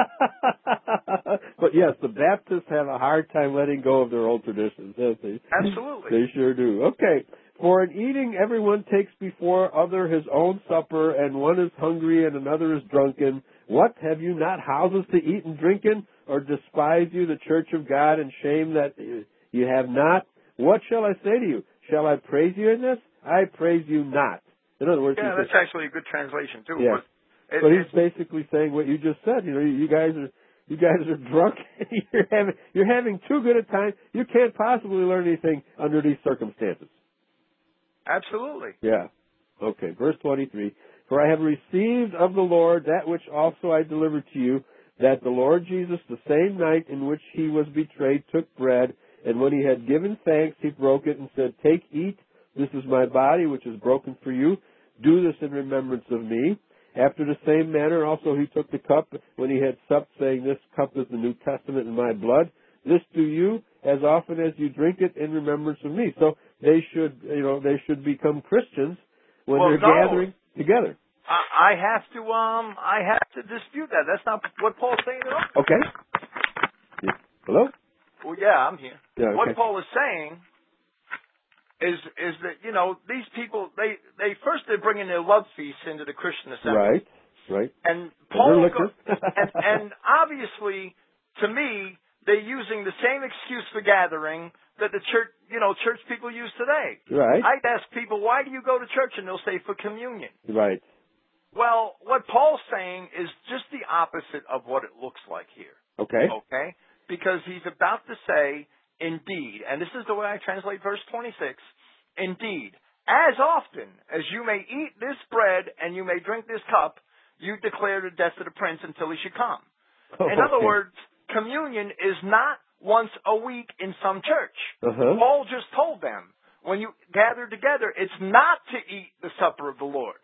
But yes, the Baptists have a hard time letting go of their old traditions. Yes, they, Absolutely. They sure do. Okay. For in eating, everyone takes before other his own supper, and one is hungry and another is drunken. What, have you not houses to eat and drink in? Or despise you the church of God, and shame that you have not? What shall I say to you? Shall I praise you in this? I praise you not. In other words, yeah, that's says, actually a good translation too. Yeah. But, it, but he's basically saying what you just said. You know, you guys are you guys are drunk. you're having you're having too good a time. You can't possibly learn anything under these circumstances. Absolutely. Yeah. Okay. Verse twenty-three. For I have received of the Lord that which also I delivered to you, that the Lord Jesus, the same night in which he was betrayed, took bread, and when he had given thanks, he broke it and said, Take, eat. This is my body, which is broken for you. Do this in remembrance of me. After the same manner also he took the cup when he had supped, saying, This cup is the New Testament in my blood. This do you as often as you drink it in remembrance of me. So they should, you know, they should become Christians when well, they're no. gathering together. I, I have to, um, I have to dispute that. That's not what Paul's saying at all. Okay. Hello? Well, yeah, I'm here. Yeah, okay. What Paul is saying is is that, you know, these people, they, they first they're bringing their love feasts into the Christian assembly. Right, right. And Paul, and, go, and, and obviously, to me, they're using the same excuse for gathering that the church, you know, church people use today. Right. I'd ask people, why do you go to church? And they'll say, for communion. Right. Well, what Paul's saying is just the opposite of what it looks like here. Okay. Okay? Because he's about to say, indeed, and this is the way I translate verse twenty-six, indeed, as often as you may eat this bread and you may drink this cup, you declare the death of the prince until he should come. In other Okay. words, communion is not once a week in some church. Uh-huh. Paul just told them, when you gather together, it's not to eat the supper of the Lord.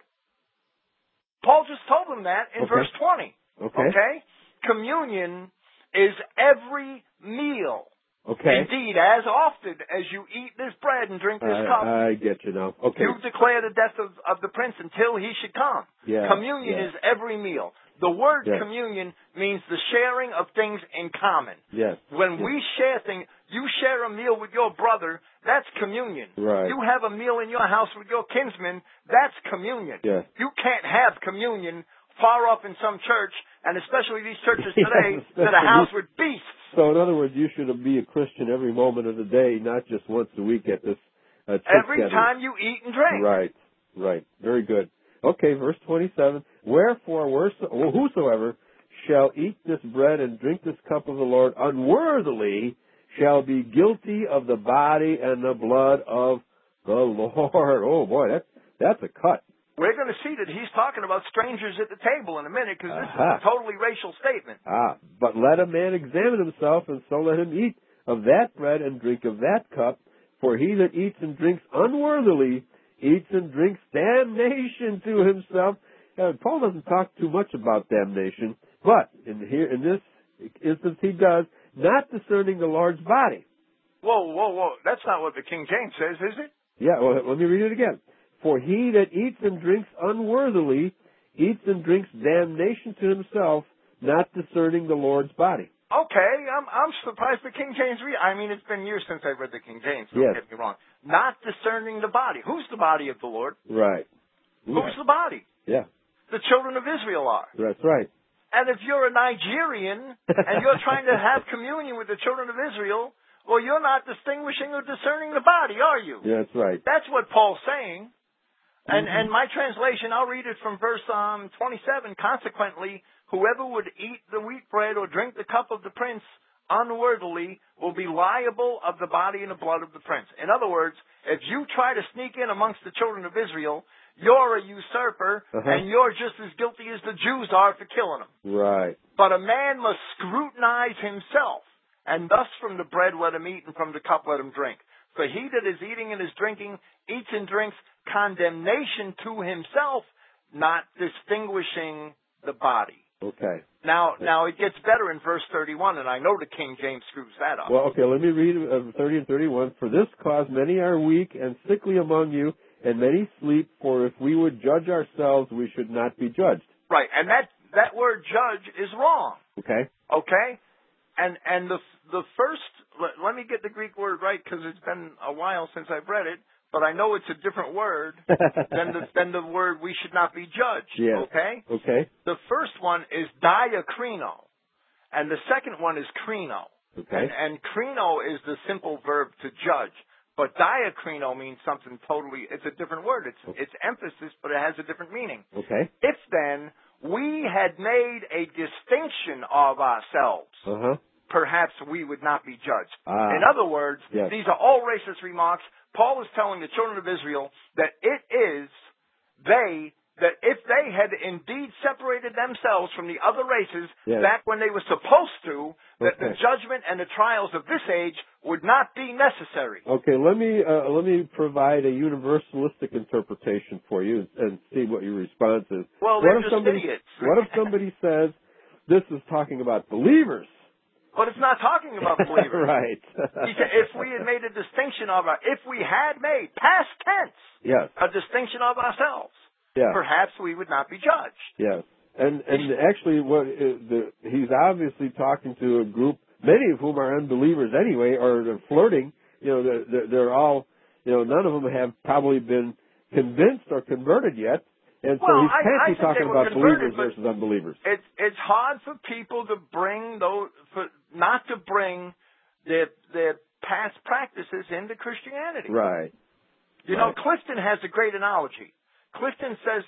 Paul just told them that in Okay. verse twenty. Okay. Okay? Communion is every meal. Okay. Indeed, as often as you eat this bread and drink this cup, I, I get you now. Okay. you declare the death of, of the prince until he should come. Yeah, Communion yeah. is every meal. The word Yes. communion means the sharing of things in common. Yes. When Yes. we share things, you share a meal with your brother, that's communion. Right. You have a meal in your house with your kinsman, that's communion. Yes. You can't have communion far off in some church, and especially these churches Yes, today that especially are housed these- with beasts. So, in other words, you should be a Christian every moment of the day, not just once a week at this uh, church Every gathering. time you eat and drink. Right. Right. Very good. Okay, verse twenty-seven. Wherefore, whereso- whosoever shall eat this bread and drink this cup of the Lord unworthily shall be guilty of the body and the blood of the Lord. Oh, boy, that's, that's a cut. We're going to see that he's talking about strangers at the table in a minute because this Aha. is a totally racial statement. Ah, but let a man examine himself, and so let him eat of that bread and drink of that cup. For he that eats and drinks unworthily eats and drinks damnation to himself. Uh, Paul doesn't talk too much about damnation, but in here in this instance he does, not discerning the Lord's body. Whoa, whoa, whoa. That's not what the King James says, is it? Yeah, well, let me read it again. For he that eats and drinks unworthily eats and drinks damnation to himself, not discerning the Lord's body. Okay, I'm I'm surprised the King James read. I mean, it's been years since I read the King James, so Yes. don't get me wrong. Not discerning the body. Who's the body of the Lord? Right. Who's the body? Yeah, The children of Israel are. that's right. And if you're a Nigerian and you're trying to have communion with the children of Israel, well, you're not distinguishing or discerning the body, are you? Yeah, that's right. That's what Paul's saying. And Mm-hmm. and my translation, I'll read it from verse um, twenty-seven. Consequently, whoever would eat the wheat bread or drink the cup of the prince unworthily will be liable of the body and the blood of the prince. In other words, if you try to sneak in amongst the children of Israel, you're a usurper, Uh-huh. and you're just as guilty as the Jews are for killing them. Right. But a man must scrutinize himself, and thus from the bread let him eat, and from the cup let him drink. For he that is eating and is drinking eats and drinks condemnation to himself, not distinguishing the body. Okay. Now, now it gets better in verse thirty-one, and I know the King James screws that up. Well, okay, let me read uh, thirty and thirty-one. For this cause many are weak and sickly among you, and many sleep, for if we would judge ourselves, we should not be judged. Right, and that, that word judge is wrong. Okay? Okay? And and the the first, let, let me get the Greek word right because it's been a while since I've read it, but I know it's a different word than the than the word we should not be judged. Yes. Okay? Okay. The first one is diakrino, and the second one is krino. Okay. And, and krino is the simple verb to judge, but diakrino means something totally. It's a different word. It's it's emphasis, but it has a different meaning. Okay. If then we had made a distinction of ourselves, Uh-huh. perhaps we would not be judged. Ah. In other words, Yes. these are all racist remarks. Paul is telling the children of Israel that it is they, that if they had indeed separated themselves from the other races Yes. back when they were supposed to, that the Okay. judgment and the trials of this age would not be necessary. Okay, let me uh, let me provide a universalistic interpretation for you and see what your response is. Well, what they're if just somebody, idiots. What if somebody says this is talking about believers? But it's not talking about believers. Right. He said, if we had made a distinction of our, if we had made, past tense, Yes. a distinction of ourselves, Yeah. perhaps we would not be judged. Yes. And and actually, what uh, the, he's obviously talking to a group, many of whom are unbelievers anyway, or they're flirting. You know, they're, they're, they're all, you know, none of them have probably been convinced or converted yet. And so Well, he's I- can't I be think they talking were about converted, believers but versus unbelievers. It's it's hard for people to bring those, for not to bring their their past practices into Christianity. Right. You Right. know, Clifton has a great analogy. Clifton says that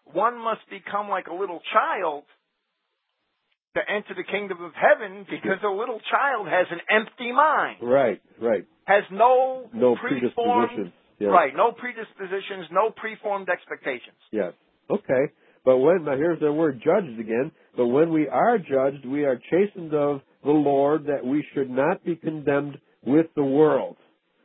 one must become like a little child to enter the kingdom of heaven, because a little child has an empty mind. Right, right. Has no, no preformed, predispositions. Yes. Right, no predispositions, no preformed expectations. Yes. Okay. But when, now here's the word judged again, but when we are judged, we are chastened of the Lord, that we should not be condemned with the world.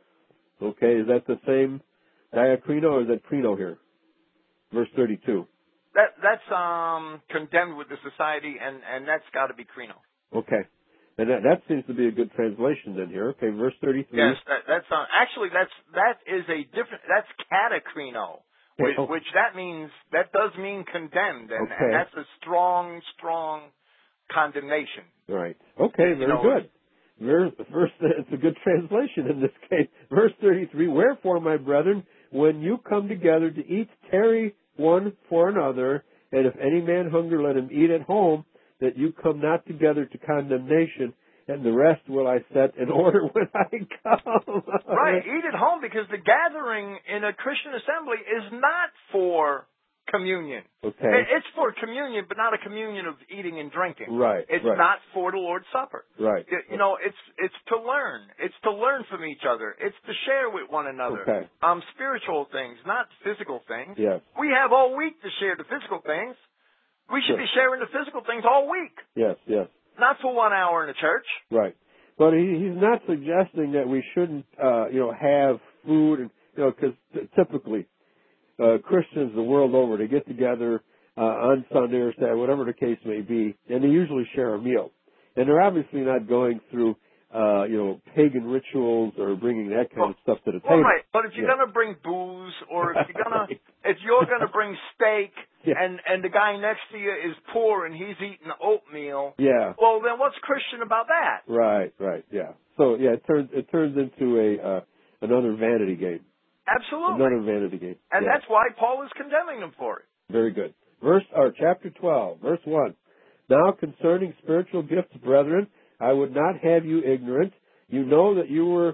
Okay, is that the same diacrino, or is that crino here? Verse thirty-two. That That's um, condemned with the society, and, and that's got to be crino. Okay. And that, that seems to be a good translation then here. Okay, verse thirty-three. Yes, that, that's uh, actually that's that is a different. That's catacrino, which, oh. which that means that does mean condemned, and, okay. and that's a strong, strong condemnation. Right. Okay. Very you know, good. Verse, verse, it's a good translation in this case. Verse thirty-three. Wherefore, my brethren, when you come together to eat, tarry one for another, and if any man hunger, let him eat at home, that you come not together to condemnation, and the rest will I set in order when I come. Right, eat at home, because the gathering in a Christian assembly is not for communion. Okay. It's for communion, but not a communion of eating and drinking. Right. It's right. not for the Lord's Supper. Right. You know, it's it's to learn. It's to learn from each other. It's to share with one another. Okay. Um, spiritual things, not physical things. Yes. We have all week to share the physical things. We should sure. be sharing the physical things all week. Yes, yes. Not for one hour in a church. Right. But he, he's not suggesting that we shouldn't, uh, you know, have food, and you know, because t- typically uh, Christians the world over, they get together uh, on Sunday or Saturday, whatever the case may be, and they usually share a meal. And they're obviously not going through, uh, you know, pagan rituals or bringing that kind well, of stuff to the well, table. Right. But if you're yeah. going to bring booze, or if you're going to, if you're going to bring steak, yeah. and and the guy next to you is poor and he's eating oatmeal, yeah. well, then what's Christian about that? Right. Right. Yeah. So yeah, it turns it turns into a uh, another vanity game. Absolutely. Another vanity game. And yeah. that's why Paul is condemning them for it. Very good. Verse or chapter twelve, verse one. Now concerning spiritual gifts, brethren, I would not have you ignorant. You know that you were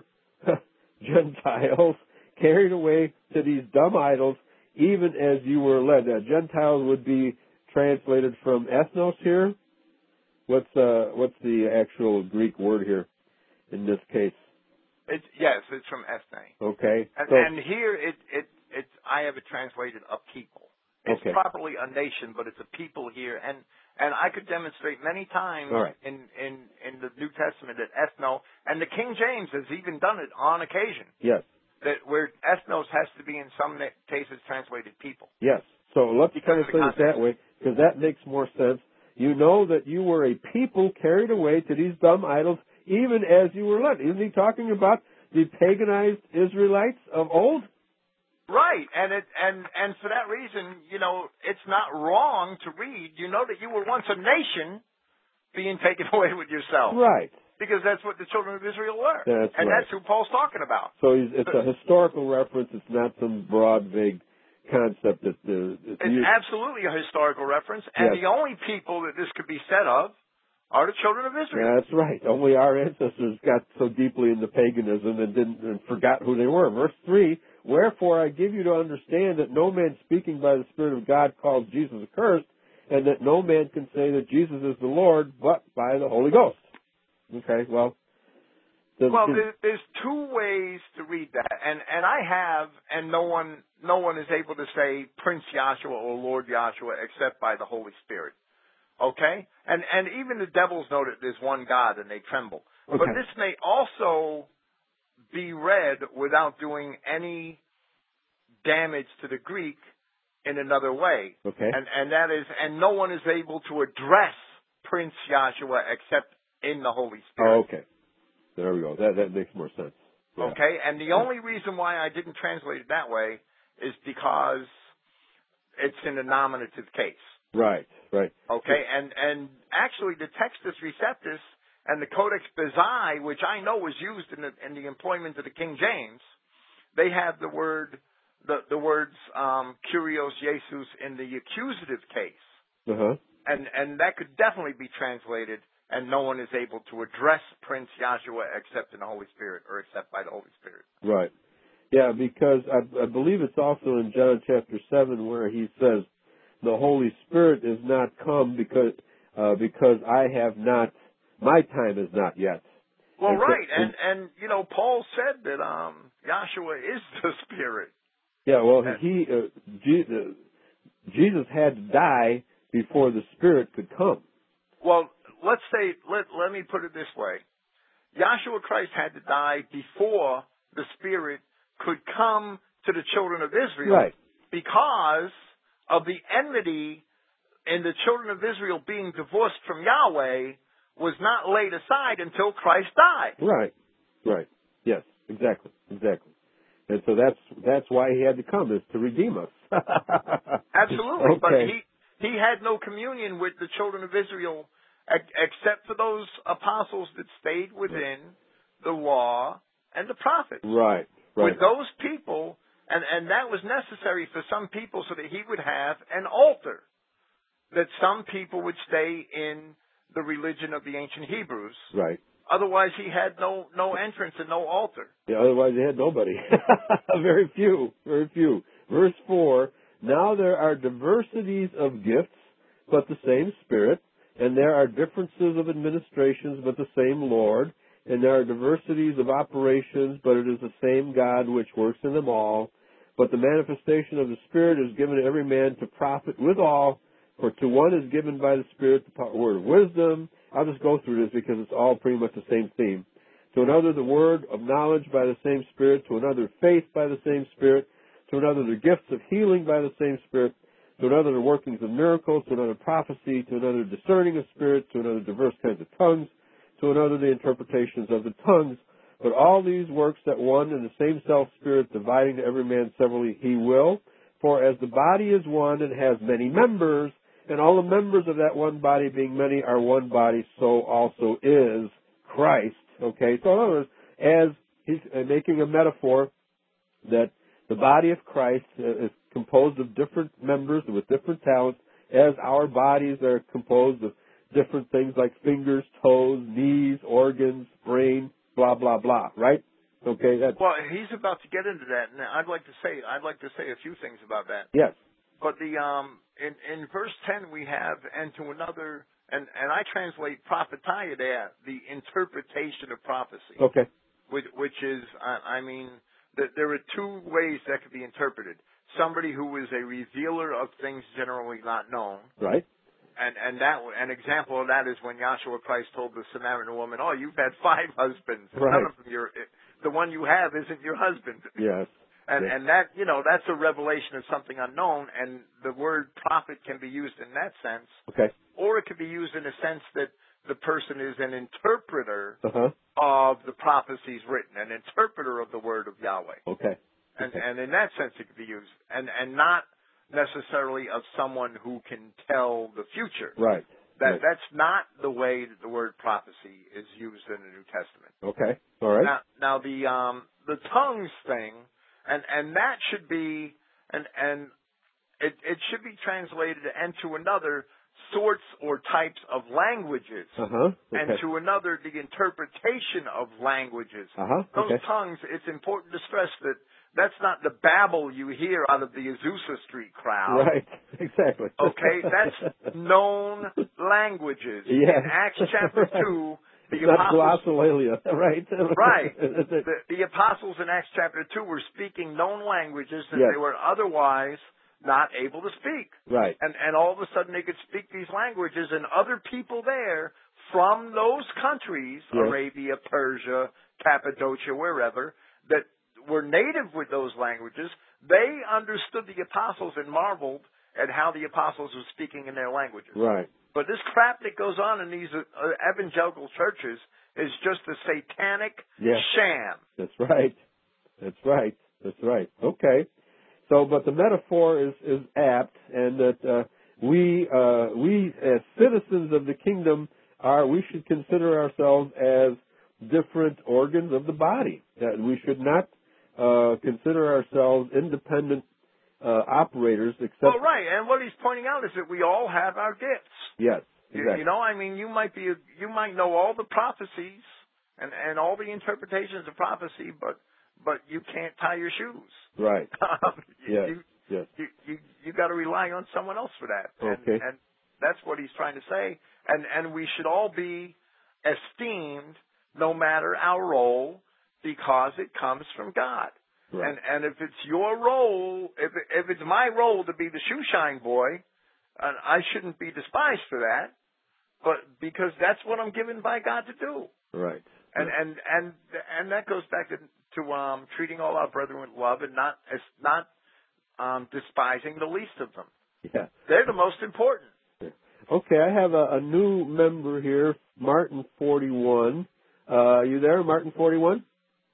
Gentiles, carried away to these dumb idols, even as you were led. Now, Gentiles would be translated from ethnos here. What's uh, what's the actual Greek word here in this case? It's yes, it's from ethne. Okay. And, so, and here it it it's I have it translated a people. It's okay. properly a nation, but it's a people here, and and I could demonstrate many times right. in in in the New Testament that ethno, and the King James has even done it on occasion. Yes. That where ethnos has to be in some cases translated people. Yes. So let's because translate it that way, because that makes more sense. You know that you were a people carried away to these dumb idols, even as you were led. Isn't he talking about the paganized Israelites of old? Right, and it and and for that reason, you know, it's not wrong to read. You know that you were once a nation being taken away with yourself. Right. Because that's what the children of Israel were. That's and right. that's who Paul's talking about. So he's, it's a historical reference. It's not some broad, vague concept that the. It's, it's used. Absolutely a historical reference, and yes. the only people that this could be said of are the children of Israel. That's right. Only our ancestors got so deeply into paganism and didn't and forgot who they were. Verse three. Wherefore I give you to understand that no man speaking by the Spirit of God calls Jesus accursed, and that no man can say that Jesus is the Lord but by the Holy Ghost. Okay, well. The, well, the, there, there's two ways to read that, and and I have, and no one no one is able to say Prince Yahshua or Lord Yahshua except by the Holy Spirit. Okay, and and even the devils know that there's one God and they tremble. okay. But this may also be read without doing any damage to the Greek in another way. Okay. And and that is, and no one is able to address Prince Yahshua except in the Holy Spirit. Oh, okay. There we go. That that makes more sense. Yeah. Okay, and the only reason why I didn't translate it that way is because it's in a nominative case. Right, right. Okay, and and actually the Textus Receptus and the Codex Bezae, which I know was used in the in the employment of the King James, they have the word the the words um, Kyrios Jesus in the accusative case, uh-huh. and and that could definitely be translated. And no one is able to address Prince Yahshua except in the Holy Spirit, or except by the Holy Spirit. Right. Yeah, because I, I believe it's also in John chapter seven where he says the Holy Spirit is not come because uh, because I have not, my time is not yet. Well, and so, right, and, and and you know, Paul said that um, Yahshua is the Spirit. Yeah, well, and, he uh, Jesus, Jesus had to die before the Spirit could come. Well, let's say let let me put it this way: Yahshua Christ had to die before the Spirit could come to the children of Israel, Right. because of the enmity in the children of Israel being divorced from Yahweh was not laid aside until Christ died. Right. Right. Yes. Exactly. Exactly. And so that's that's why he had to come, is to redeem us. Absolutely. Okay. But he he had no communion with the children of Israel ex- except for those apostles that stayed within the law and the prophets. Right. Right. With those people, and, and that was necessary for some people so that he would have an altar, that some people would stay in the religion of the ancient Hebrews. Right. Otherwise, he had no no entrance and no altar. Yeah, otherwise they had nobody. Very few. Very few. Verse four, now there are diversities of gifts, but the same Spirit, and there are differences of administrations, but the same Lord, and there are diversities of operations, but it is the same God which works in them all. But the manifestation of the Spirit is given to every man to profit withal, for to one is given by the Spirit the word of wisdom. I'll just go through this because it's all pretty much the same theme. To another the word of knowledge by the same Spirit, to another faith by the same Spirit, to another the gifts of healing by the same Spirit, to another the workings of miracles, to another prophecy, to another discerning of spirits, to another diverse kinds of tongues, to another the interpretations of the tongues. But all these works that one and the same self-Spirit, dividing to every man severally, he will. For as the body is one and has many members, and all the members of that one body being many are one body, so also is Christ. Okay, so in other words, as he's making a metaphor that the body of Christ is composed of different members with different talents, as our bodies are composed of different things like fingers, toes, knees, organs, brain, blah, blah, blah, right? Okay, that's... Well, he's about to get into that, and I'd like to say I'd like to say a few things about that. Yes. But the um in, in verse ten we have, and to another, and, and I translate prophetia there, the interpretation of prophecy. Okay. Which, which is, I, I mean, that there are two ways that could be interpreted. Somebody who is a revealer of things generally not known. Right. And and that an example of that is when Yahshua Christ told the Samaritan woman, "Oh, you've had five husbands. Right. None of them your the one you have isn't your husband." Yes. And yes. and that you know that's a revelation of something unknown. And the word prophet can be used in that sense, Okay. or it can be used in a sense that the person is an interpreter Uh-huh. of the prophecies written, an interpreter of the word of Yahweh. Okay. And okay. and in that sense it could be used, and and not necessarily of someone who can tell the future. Right. That right. that's not the way that the word prophecy is used in the New Testament. Okay. All right. Now, now the um the tongues thing, and and that should be and and it it should be translated and to another sorts or types of languages, Uh-huh. Okay. and to another the interpretation of languages. Uh-huh. Those Okay. tongues, it's important to stress that that's not the babble you hear out of the Azusa Street crowd. Right. Exactly. Okay, that's known languages. Yes. In Acts chapter Right. two, the it's not apostles glossolalia, right? right. The, the apostles in Acts chapter two were speaking known languages that Yes. they were otherwise not able to speak. Right. And and all of a sudden they could speak these languages, and other people there from those countries, Yes. Arabia, Persia, Cappadocia, wherever, that were native with those languages, they understood the apostles and marveled at how the apostles were speaking in their languages. Right. But this crap that goes on in these uh, evangelical churches is just a satanic Yes. sham. That's right. That's right. That's right. Okay. So, but the metaphor is, is apt, and that uh, we uh, we as citizens of the kingdom are we should consider ourselves as different organs of the body. That we should not uh, consider ourselves independent uh, operators. Except Well, right, and what he's pointing out is that we all have our gifts. yes, You, exactly. you know, I mean, you might be you might know all the prophecies and and all the interpretations of prophecy, but but you can't tie your shoes. Right. you, Yes. you, Yes. You you you got to rely on someone else for that. And, Okay. and that's what he's trying to say. And and we should all be esteemed no matter our role because it comes from God. Right. And and if it's your role, if if it's my role to be the shoe shine boy, and I shouldn't be despised for that, but because that's what I'm given by God to do. Right. And right. and and and that goes back to to um, treating all our brethren with love and not as not um, despising the least of them. Yeah. They're the most important. Okay, I have a, a new member here, Martin forty-one. Uh, you there, Martin forty-one?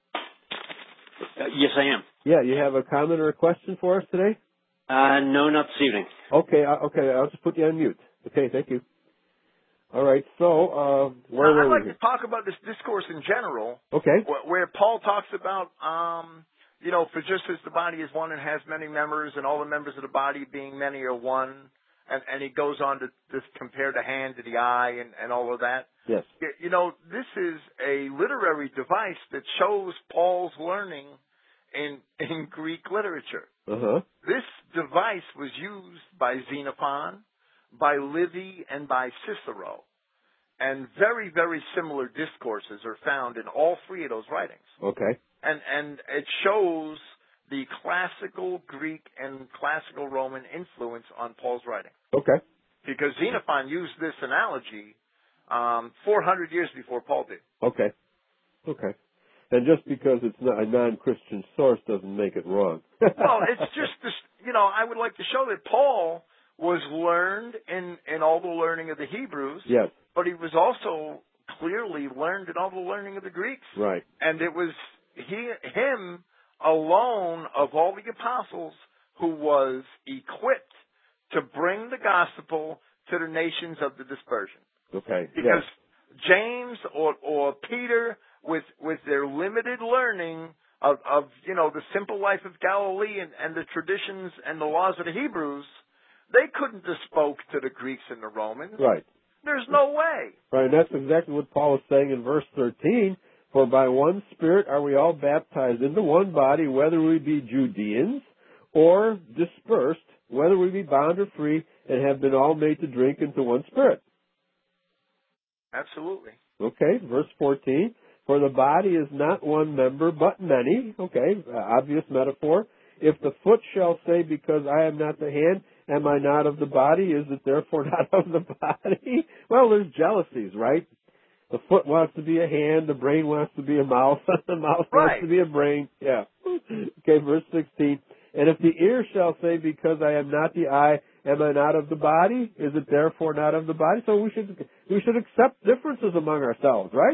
Uh, yes, I am. Yeah, you have a comment or a question for us today? Uh, no, not this evening. Okay, uh, okay, I'll just put you on mute. Okay, thank you. All right, so uh, where now, were I'd we like here? to talk about this discourse in general. Okay. Where, where Paul talks about, um, you know, for just as the body is one and has many members, and all the members of the body being many are one, and, and he goes on to just compare the hand to the eye and, and all of that. Yes. You know, this is a literary device that shows Paul's learning in in Greek literature. Uh-huh. This device was used by Xenophon, by Livy, and by Cicero. And very, very similar discourses are found in all three of those writings. Okay. And and it shows the classical Greek and classical Roman influence on Paul's writing. Okay. Because Xenophon used this analogy um, four hundred years before Paul did. Okay. Okay. And just because it's not a non-Christian source doesn't make it wrong. Well, it's just, this, you know, I would like to show that Paul was learned in, in all the learning of the Hebrews. Yes. But he was also clearly learned in all the learning of the Greeks. Right. And it was he, him alone of all the apostles who was equipped to bring the gospel to the nations of the dispersion. Okay. Because yes. James or, or Peter, with with their limited learning of, of you know the simple life of Galilee and, and the traditions and the laws of the Hebrews, they couldn't have spoke to the Greeks and the Romans. Right. There's no way. Right, and that's exactly what Paul is saying in verse thirteen. For by one Spirit are we all baptized into one body, whether we be Judeans or dispersed, whether we be bond or free, and have been all made to drink into one Spirit. Absolutely. Okay, verse fourteen. For the body is not one member, but many. Okay, uh, obvious metaphor. If the foot shall say, because I am not the hand, am I not of the body? Is it therefore not of the body? Well, there's jealousies, right? The foot wants to be a hand, the brain wants to be a mouth, the mouth right. wants to be a brain. Yeah. Okay, verse sixteen. And if the ear shall say, because I am not the eye, am I not of the body? Is it therefore not of the body? So we should we should accept differences among ourselves, right?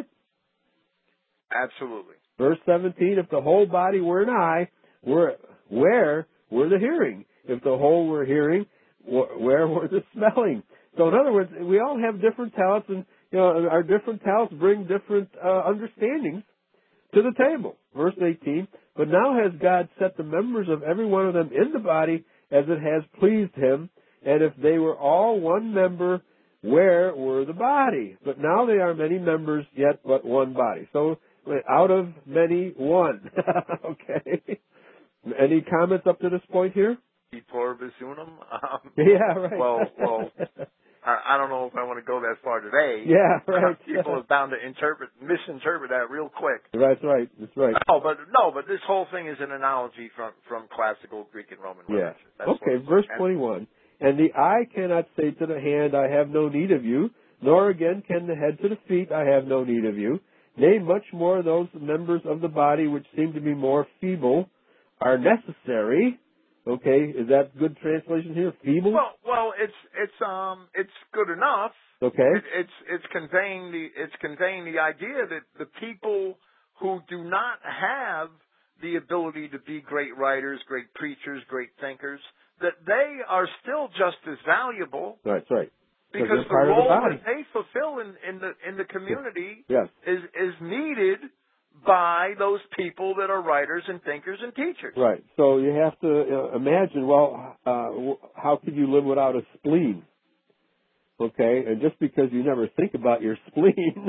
Absolutely. Verse seventeen, if the whole body were an eye, where, where were the hearing? If the whole were hearing, where were the smelling? So in other words, we all have different talents, and you know our different talents bring different uh, understandings to the table. Verse eighteen, but now has God set the members of every one of them in the body as it has pleased him, and if they were all one member, where were the body? But now they are many members, yet but one body. So out of many, one. Okay. Any comments up to this point here? E pluribus unum. Um, yeah, right. Well, well, I, I don't know if I want to go that far today. Yeah, right. People are bound to interpret, misinterpret that real quick. That's right. That's right. No, but no, but this whole thing is an analogy from from classical Greek and Roman Yeah. literature. That's Okay. Verse twenty-one. And the eye cannot say to the hand, I have no need of you, nor again can the head to the feet, I have no need of you. Nay, much more those members of the body which seem to be more feeble are necessary. Okay, is that good translation here? Feeble? Well, well, it's it's um it's good enough. Okay. It, it's it's conveying the it's conveying the idea that the people who do not have the ability to be great writers, great preachers, great thinkers, that they are still just as valuable. That's right. Because the part role of the that they fulfill in, in the in the community yes. is is needed by those people that are writers and thinkers and teachers. Right. So you have to uh, imagine, well, uh, how could you live without a spleen? Okay, and just because you never think about your spleen.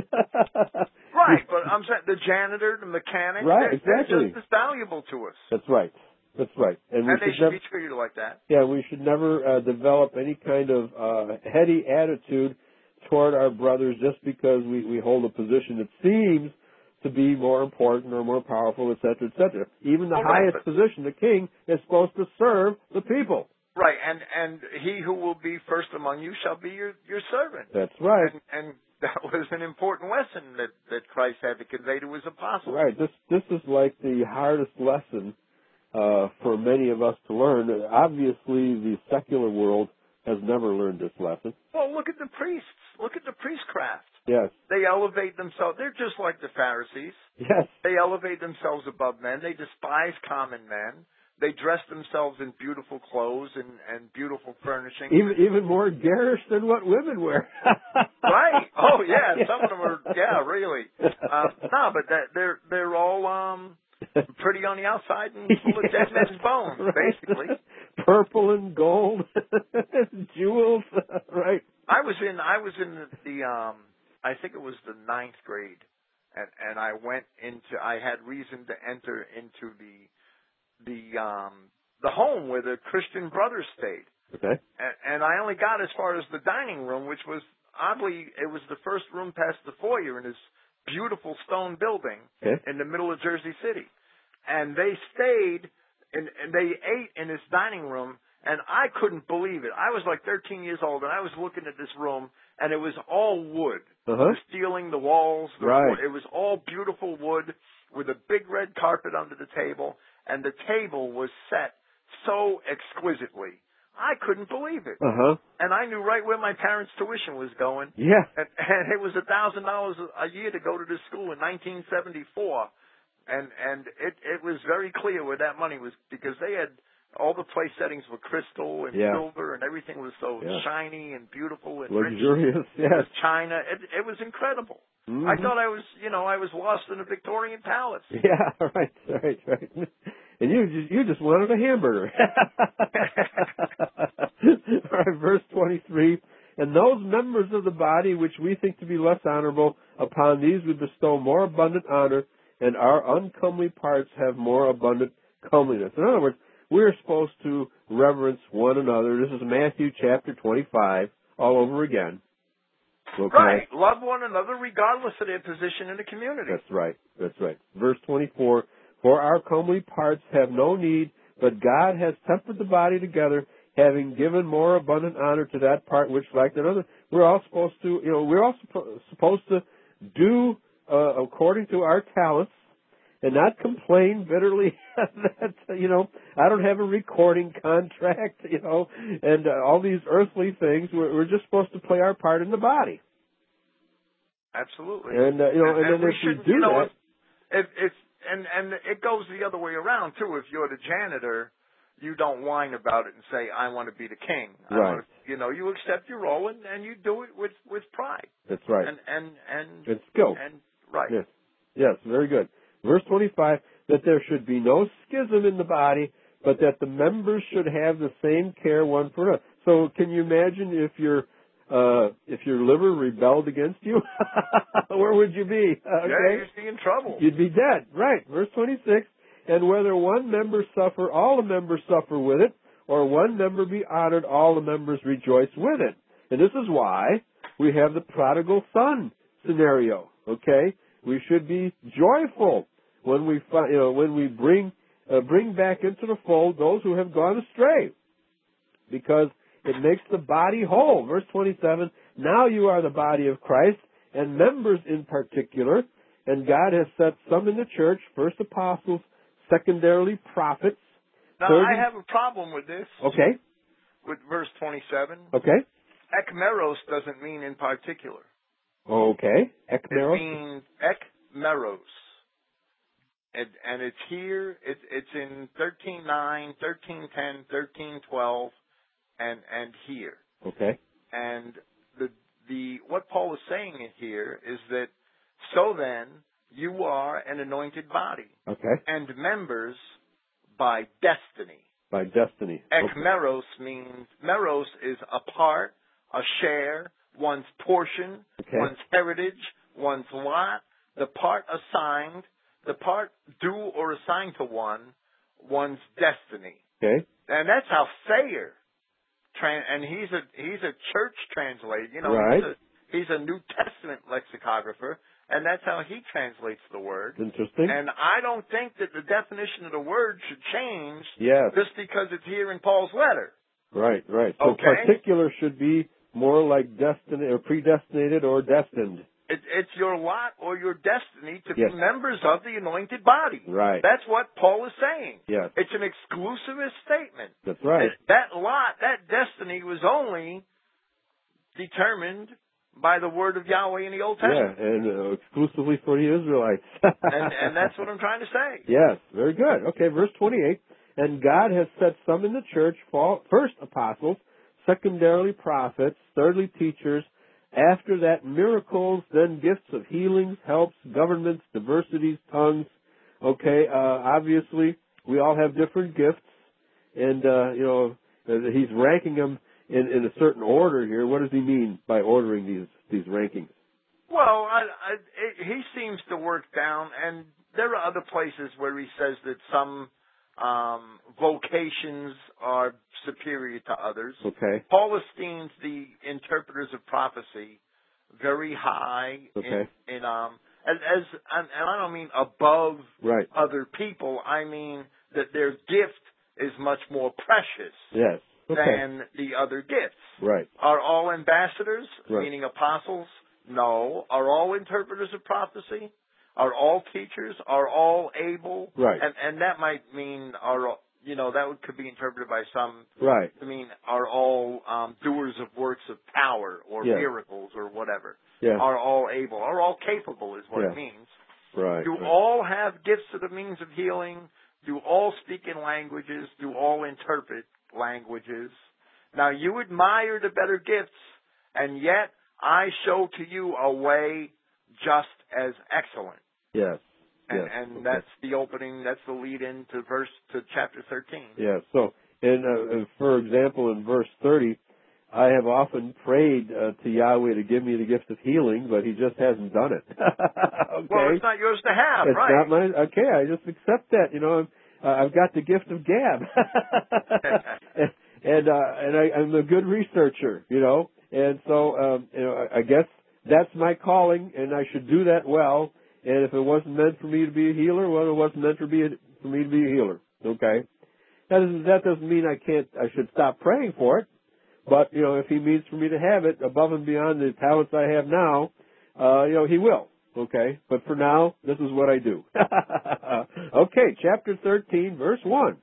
Right, but I'm saying the janitor, the mechanic, right, they're, exactly. they're just as valuable to us. That's right. That's right. And, we And they should should never, be treated like that. yeah, we should never uh, develop any kind of uh, heady attitude toward our brothers just because we, we hold a position that seems to be more important or more powerful, et cetera, et cetera. Even the Well, right, highest but- position, the king, is supposed to serve the people. Right, and and he who will be first among you shall be your, your servant. That's right. And, and that was an important lesson that, that Christ had to convey to his apostles. Right. This this is like the hardest lesson uh, for many of us to learn. Obviously, the secular world has never learned this lesson. Well, look at the priests. Look at the priestcraft. Yes. They elevate themselves. They're just like the Pharisees. Yes. They elevate themselves above men. They despise common men. They dress themselves in beautiful clothes and, and beautiful furnishings. Even even more garish than what women wear. Right. Oh yeah. Some of them are. Yeah, really. Um, no, but that, they're they're all um, pretty on the outside and full of dead men's bones, Right. basically. Purple and gold, jewels. Right. I was in I was in the, the um I think it was the ninth grade, and and I went into I had reason to enter into the the um the home where the Christian brothers stayed. Okay. And, and I only got as far as the dining room, which was oddly it was the first room past the foyer in this beautiful stone building Okay. in the middle of Jersey City. And they stayed and, and they ate in this dining room, and I couldn't believe it. I was like thirteen years old, and I was looking at this room, and it was all wood. Uh-huh. The ceiling, the walls, the Right. floor, it was all beautiful wood with a big red carpet under the table, and the table was set so exquisitely. I couldn't believe it. Uh-huh. And I knew right where my parents' tuition was going. Yeah. And, and it was a thousand dollars a year to go to this school in nineteen seventy-four. And and it, it was very clear where that money was, because they had all the place settings were crystal and Yeah. silver, and everything was so Yeah. shiny and beautiful and Luxurious. rich. Yes. With china. It, it was incredible. Mhm. I thought I was, you know, I was lost in a Victorian palace. Yeah. Right. Right. Right. And you just you just wanted a hamburger. All right. Verse twenty-three. And those members of the body which we think to be less honorable, upon these we bestow more abundant honor, and our uncomely parts have more abundant comeliness. In other words, we're supposed to reverence one another. This is Matthew chapter twenty-five all over again. Okay? Right. Love one another regardless of their position in the community. That's right. That's right. Verse twenty-four, for our comely parts have no need, but God has tempered the body together, having given more abundant honor to that part which lacked another. We're all supposed to, you know, we're all suppo- supposed to do uh, according to our talents, and not complain bitterly that, you know, I don't have a recording contract, you know, and uh, all these earthly things. We're, we're just supposed to play our part in the body. Absolutely. And, uh, you know, and, and then we if we should, do you know, that... if, if, and, and it goes the other way around, too. If you're the janitor, you don't whine about it and say, I want to be the king. I Right. want to, you know, you accept your role, and, and you do it with, with pride. That's right. And, and, and, And skill. and right. Yes. Yes, very good. Verse twenty-five, that there should be no schism in the body, but that the members should have the same care one for another. So can you imagine if your uh, if your liver rebelled against you? Where would you be? Okay? Yeah, you'd be in trouble. You'd be dead. Right. Verse twenty-six, and whether one member suffer, all the members suffer with it, or one member be honored, all the members rejoice with it. And this is why we have the prodigal son scenario. Okay? We should be joyful when we find, you know, when we bring uh, bring back into the fold those who have gone astray, because it makes the body whole. Verse twenty-seven, now you are the body of Christ, and members in particular, and God has set some in the church, first apostles, secondarily prophets. Now, third, I have a problem with this. Okay. With verse twenty-seven. Okay. Ekmeros doesn't mean in particular. Okay. Ekmeros. It means ekmeros. And, and it's here, it, it's in thirteen nine, thirteen ten, thirteen twelve, and, and here. Okay. And the, the, what Paul is saying here is that, so then, you are an anointed body. Okay. And members by destiny. By destiny. Ekmeros means, meros is a part, a share, one's portion, Okay. one's heritage, one's lot, the part assigned, the part due or assigned to one, one's destiny. Okay. And that's how Thayer, tran- and he's a he's a church translator. You know, Right. he's, a, he's a New Testament lexicographer, and that's how he translates the word. Interesting. And I don't think that the definition of the word should change Yes. just because it's here in Paul's letter. Right, right. So Okay. particular should be more like destined or predestinated or destined. It, it's your lot or your destiny to Yes. be members of the anointed body. Right. That's what Paul is saying. Yes. It's an exclusivist statement. That's right. It- that lot, that destiny was only determined by the word of Yahweh in the Old Yeah, Testament. and uh, exclusively for the Israelites. and, and that's what I'm trying to say. Yes, very good. Okay, verse twenty-eight. And God has set some in the church, first apostles, secondarily prophets, thirdly teachers, after that miracles, then gifts of healings, helps, governments, diversities, tongues. Okay, uh, obviously we all have different gifts, and uh, you know uh, he's ranking them in, in a certain order here. What does he mean by ordering these these rankings? Well, I, I, it, he seems to work down, and there are other places where he says that some um, vocations are superior to others. Okay. Paul esteems the interpreters of prophecy very high Okay. in, in um, as, as and, and I don't mean above Right. other people. I mean that their gift is much more precious Yes. Okay. than the other gifts. Right. Are all ambassadors, Right. meaning apostles? No. Are all interpreters of prophecy? Are all teachers? Are all able? Right. And and that might mean are you know that would, could be interpreted by some. Right. I mean, are all um, doers of works of power or Yeah. miracles or whatever? Yeah. Are all able? Are all capable? Is what Yeah. it means. Right. Do right. all have gifts of the means of healing? Do all speak in languages? Do all interpret languages? Now you admire the better gifts, and yet I show to you a way just as excellent. Yes. And, yes. and Okay. that's the opening, that's the lead in to verse, to chapter thirteen. Yeah. So, and uh, for example, in verse thirty, I have often prayed uh, to Yahweh to give me the gift of healing, but He just hasn't done it. Okay. Well, it's not yours to have, It's right? not my. Okay, I just accept that. You know, uh, I've got the gift of gab, and and, uh, and I, I'm a good researcher. You know, and so um, you know, I, I guess that's my calling, and I should do that well. And if it wasn't meant for me to be a healer, well, it wasn't meant for, be a, for me to be a healer. Okay, that doesn't that doesn't mean I can't. I should stop praying for it. But you know, if He means for me to have it above and beyond the talents I have now, uh, you know, He will. Okay, but for now, this is what I do. Okay, chapter thirteen, verse one.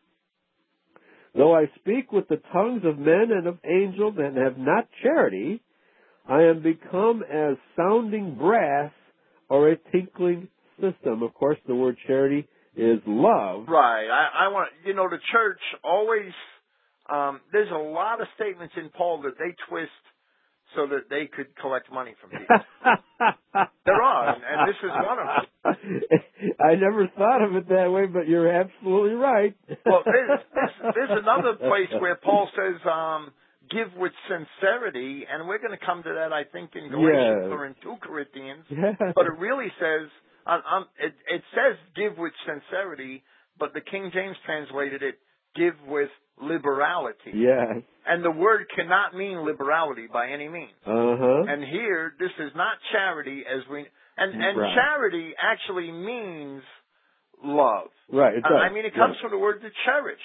Though I speak with the tongues of men and of angels and have not charity, I am become as sounding brass or a tinkling system. Of course, the word charity is love. Right. I, I want, you know, the church always, um, there's a lot of statements in Paul that they twist so that they could collect money from people. There are, and, and this is one of them. I never thought of it that way, but you're absolutely right. Well, there's, there's, there's another place where Paul says, um, give with sincerity, and we're going to come to that, I think, in Galatians Yes. or in two Corinthians. Yes. But it really says, um, um, it, it says give with sincerity, but the King James translated it, give with liberality. Yes. And the word cannot mean liberality by any means. Uh-huh. And here, this is not charity as we, and, and Right. charity actually means love. Right, it does. I mean, it comes Right. from the word to cherish.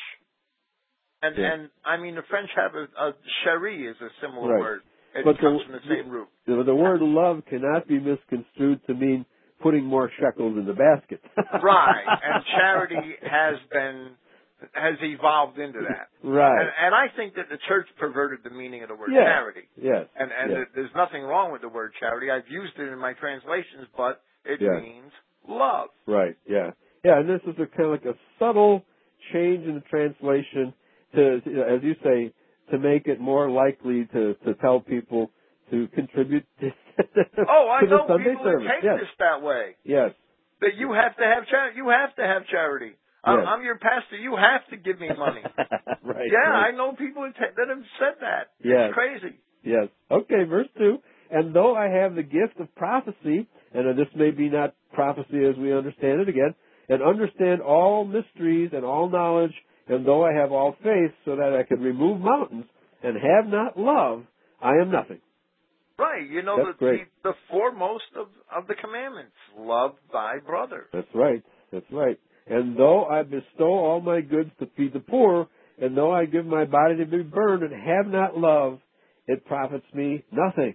And, Yeah. and I mean, the French have a, a chéri is a similar Right. word. It But comes the- from the same root. The, the word love cannot be misconstrued to mean putting more shekels in the basket. Right. And charity has been, has evolved into that. Right. And, and I think that the church perverted the meaning of the word Yes. charity. Yes. And, and yes. there's nothing wrong with the word charity. I've used it in my translations, but it Yeah. means love. Right, yeah. Yeah, and this is a kind of like a subtle change in the translation to, to, as you say, to make it more likely to, to tell people to contribute to, Oh, I to the know Sunday people service. who take Yes. this that way. Yes. That you have to have charity. You have to have charity. I'm, Yes. I'm your pastor. You have to give me money. Right. Yeah, right. I know people that ta- that have said that. Yes. It's crazy. Yes. Okay, verse two. And though I have the gift of prophecy, and this may be not prophecy as we understand it again, and understand all mysteries and all knowledge, and though I have all faith so that I could remove mountains and have not love, I am nothing. Right. You know, That's the, great. the, the foremost of, of the commandments, love thy brother. That's right. That's right. And though I bestow all my goods to feed the poor, and though I give my body to be burned and have not love, it profits me nothing.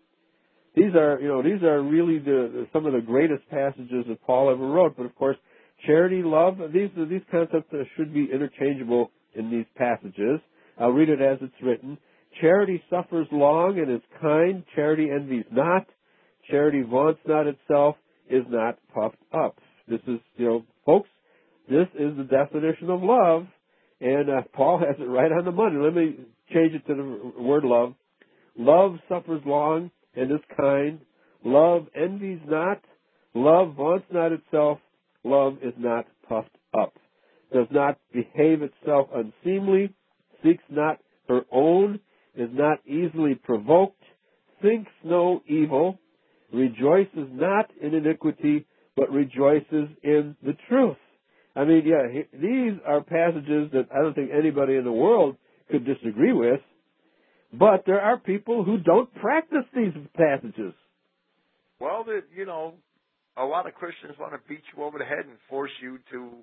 These are, you know, these are really the, some of the greatest passages that Paul ever wrote. But of course, charity, love, these these concepts should be interchangeable in these passages. I'll read it as it's written. Charity suffers long and is kind. Charity envies not. Charity vaunts not itself, is not puffed up. This is, you know, folks, this is the definition of love. And uh, Paul has it right on the money. Let me change it to the word love. Love suffers long and is kind. Love envies not. Love vaunts not itself. Love is not puffed up. Does not behave itself unseemly. Seeks not her own. Is not easily provoked. Thinks no evil. Rejoices not in iniquity, but rejoices in the truth. I mean, yeah, these are passages that I don't think anybody in the world could disagree with. But there are people who don't practice these passages. Well, the, you know, a lot of Christians want to beat you over the head and force you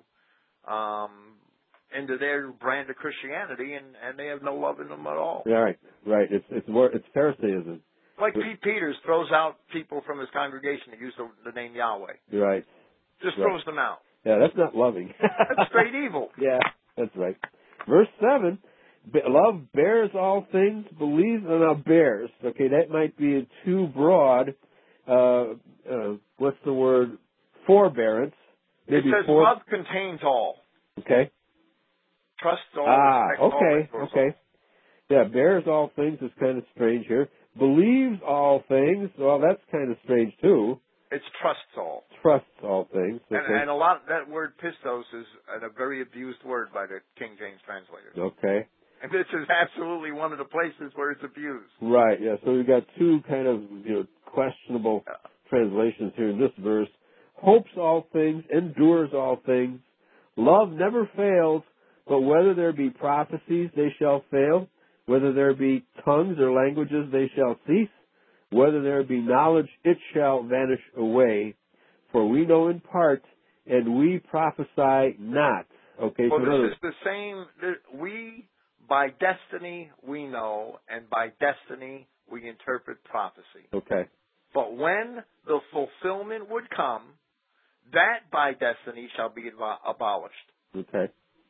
to um, into their brand of Christianity, and, and they have no love in them at all. Yeah, right, right. It's it's more it's Pharisaism. Like Pete Peters throws out people from his congregation that use the, the name Yahweh. Right. Just right. throws them out. Yeah, that's not loving. That's straight evil. Yeah, that's right. Verse seven. Love bears all things, believes, and now bears. Okay, that might be too broad. Uh, uh, what's the word? Forbearance. Maybe it says for... love contains all. Okay. Trusts all. Ah, okay, all, okay. Yeah, bears all things is kind of strange here. Believes all things. Well, that's kind of strange too. It's trusts all. Trusts all things. Okay. And, and a lot. That word pistos is a very abused word by the King James translators. Okay. And this is absolutely one of the places where it's abused. Right, yeah. So we've got two kind of, you know, questionable yeah. translations here in this verse. Hopes all things, endures all things. Love never fails, but whether there be prophecies, they shall fail. Whether there be tongues or languages, they shall cease. Whether there be knowledge, it shall vanish away. For we know in part, and we prophesy not. Okay, well, so this another... is the same. We... By destiny we know, and by destiny we interpret prophecy. Okay. But when the fulfillment would come, that by destiny shall be abolished. Okay.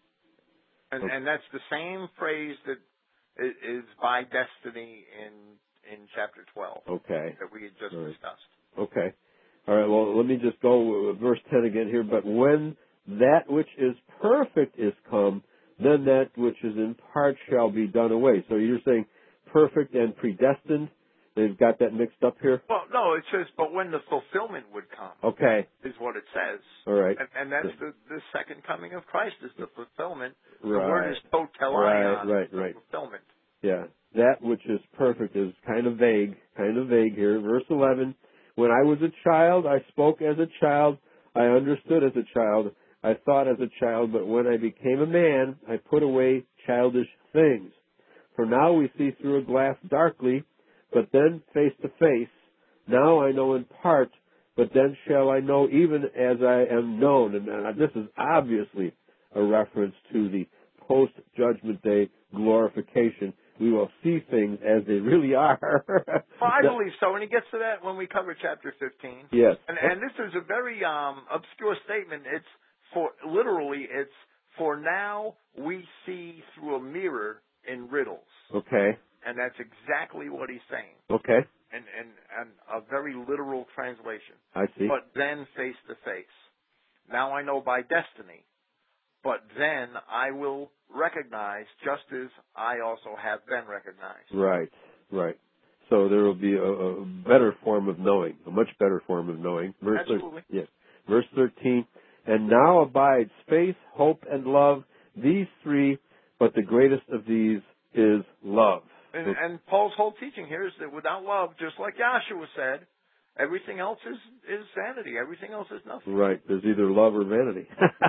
And, okay. and that's the same phrase that is by destiny in in chapter twelve. Okay. That we had just right. discussed. Okay. All right. Well, let me just go with verse ten again here. But when that which is perfect is come, then that which is in part shall be done away. So you're saying perfect and predestined? They've got that mixed up here? Well, no, it says, but when the fulfillment would come. Okay. Is what it says. All right. And, and that's the, the second coming of Christ is the fulfillment. Right. The word is totelaion. Right, right, the right. fulfillment. Yeah. That which is perfect is kind of vague, kind of vague here. Verse eleven, when I was a child, I spoke as a child, I understood as a child, I thought as a child, but when I became a man, I put away childish things. For now we see through a glass darkly, but then face to face. Now I know in part, but then shall I know even as I am known. And uh, this is obviously a reference to the post-judgment day glorification. We will see things as they really are. Well, I believe so. And he gets to that when we cover chapter fifteen. Yes. And, and this is a very um, obscure statement. It's for literally, it's for now we see through a mirror in riddles. Okay. And that's exactly what he's saying. Okay. And, and, and a very literal translation. I see. But then face to face. Now I know by destiny. But then I will recognize just as I also have been recognized. Right, right. So there will be a, a better form of knowing, a much better form of knowing. Verse Absolutely. Yes. Verse thirteen, and now abides faith, hope, and love, these three, but the greatest of these is love. And, and Paul's whole teaching here is that without love, just like Yahshua said, Everything else is, is vanity. Everything else is nothing. Right. There's either love or vanity.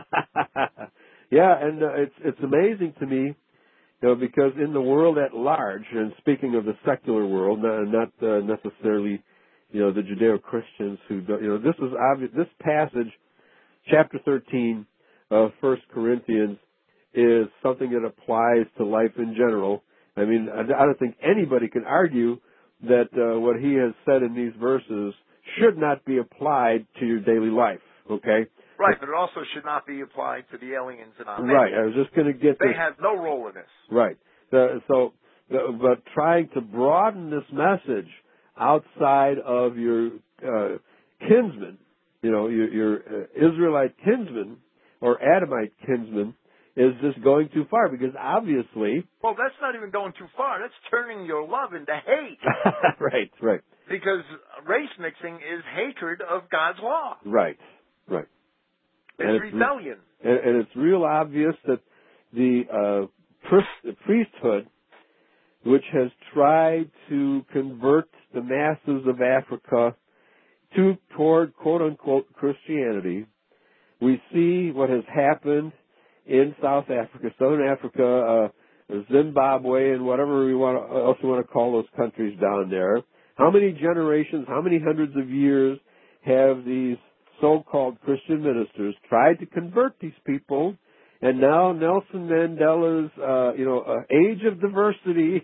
Yeah, and uh, it's it's amazing to me, you know, because in the world at large, and speaking of the secular world, not, not uh, necessarily, you know, the Judeo-Christians who, don't, you know, this is obvious. This passage, chapter thirteen of First Corinthians, is something that applies to life in general. I mean, I, I don't think anybody can argue that uh, what he has said in these verses should not be applied to your daily life. Okay. Right, but it also should not be applied to the aliens in our Right, midst. I was just going to get They this. have no role in this. Right. Uh, so, uh, but trying to broaden this message outside of your uh, kinsmen, you know, your, your uh, Israelite kinsmen or Adamite kinsmen, is just going too far because obviously. Well, that's not even going too far. That's turning your love into hate. Right, right. Because race mixing is hatred of God's law. Right, right. It's, and it's rebellion. Re- and, and it's real obvious that the, uh, pr- the priesthood, which has tried to convert the masses of Africa to toward quote unquote Christianity, we see what has happened in South Africa, Southern Africa, uh, Zimbabwe, and whatever we want to, else we want to call those countries down there. How many generations, how many hundreds of years have these so-called Christian ministers tried to convert these people? And now Nelson Mandela's, uh, you know, uh, age of diversity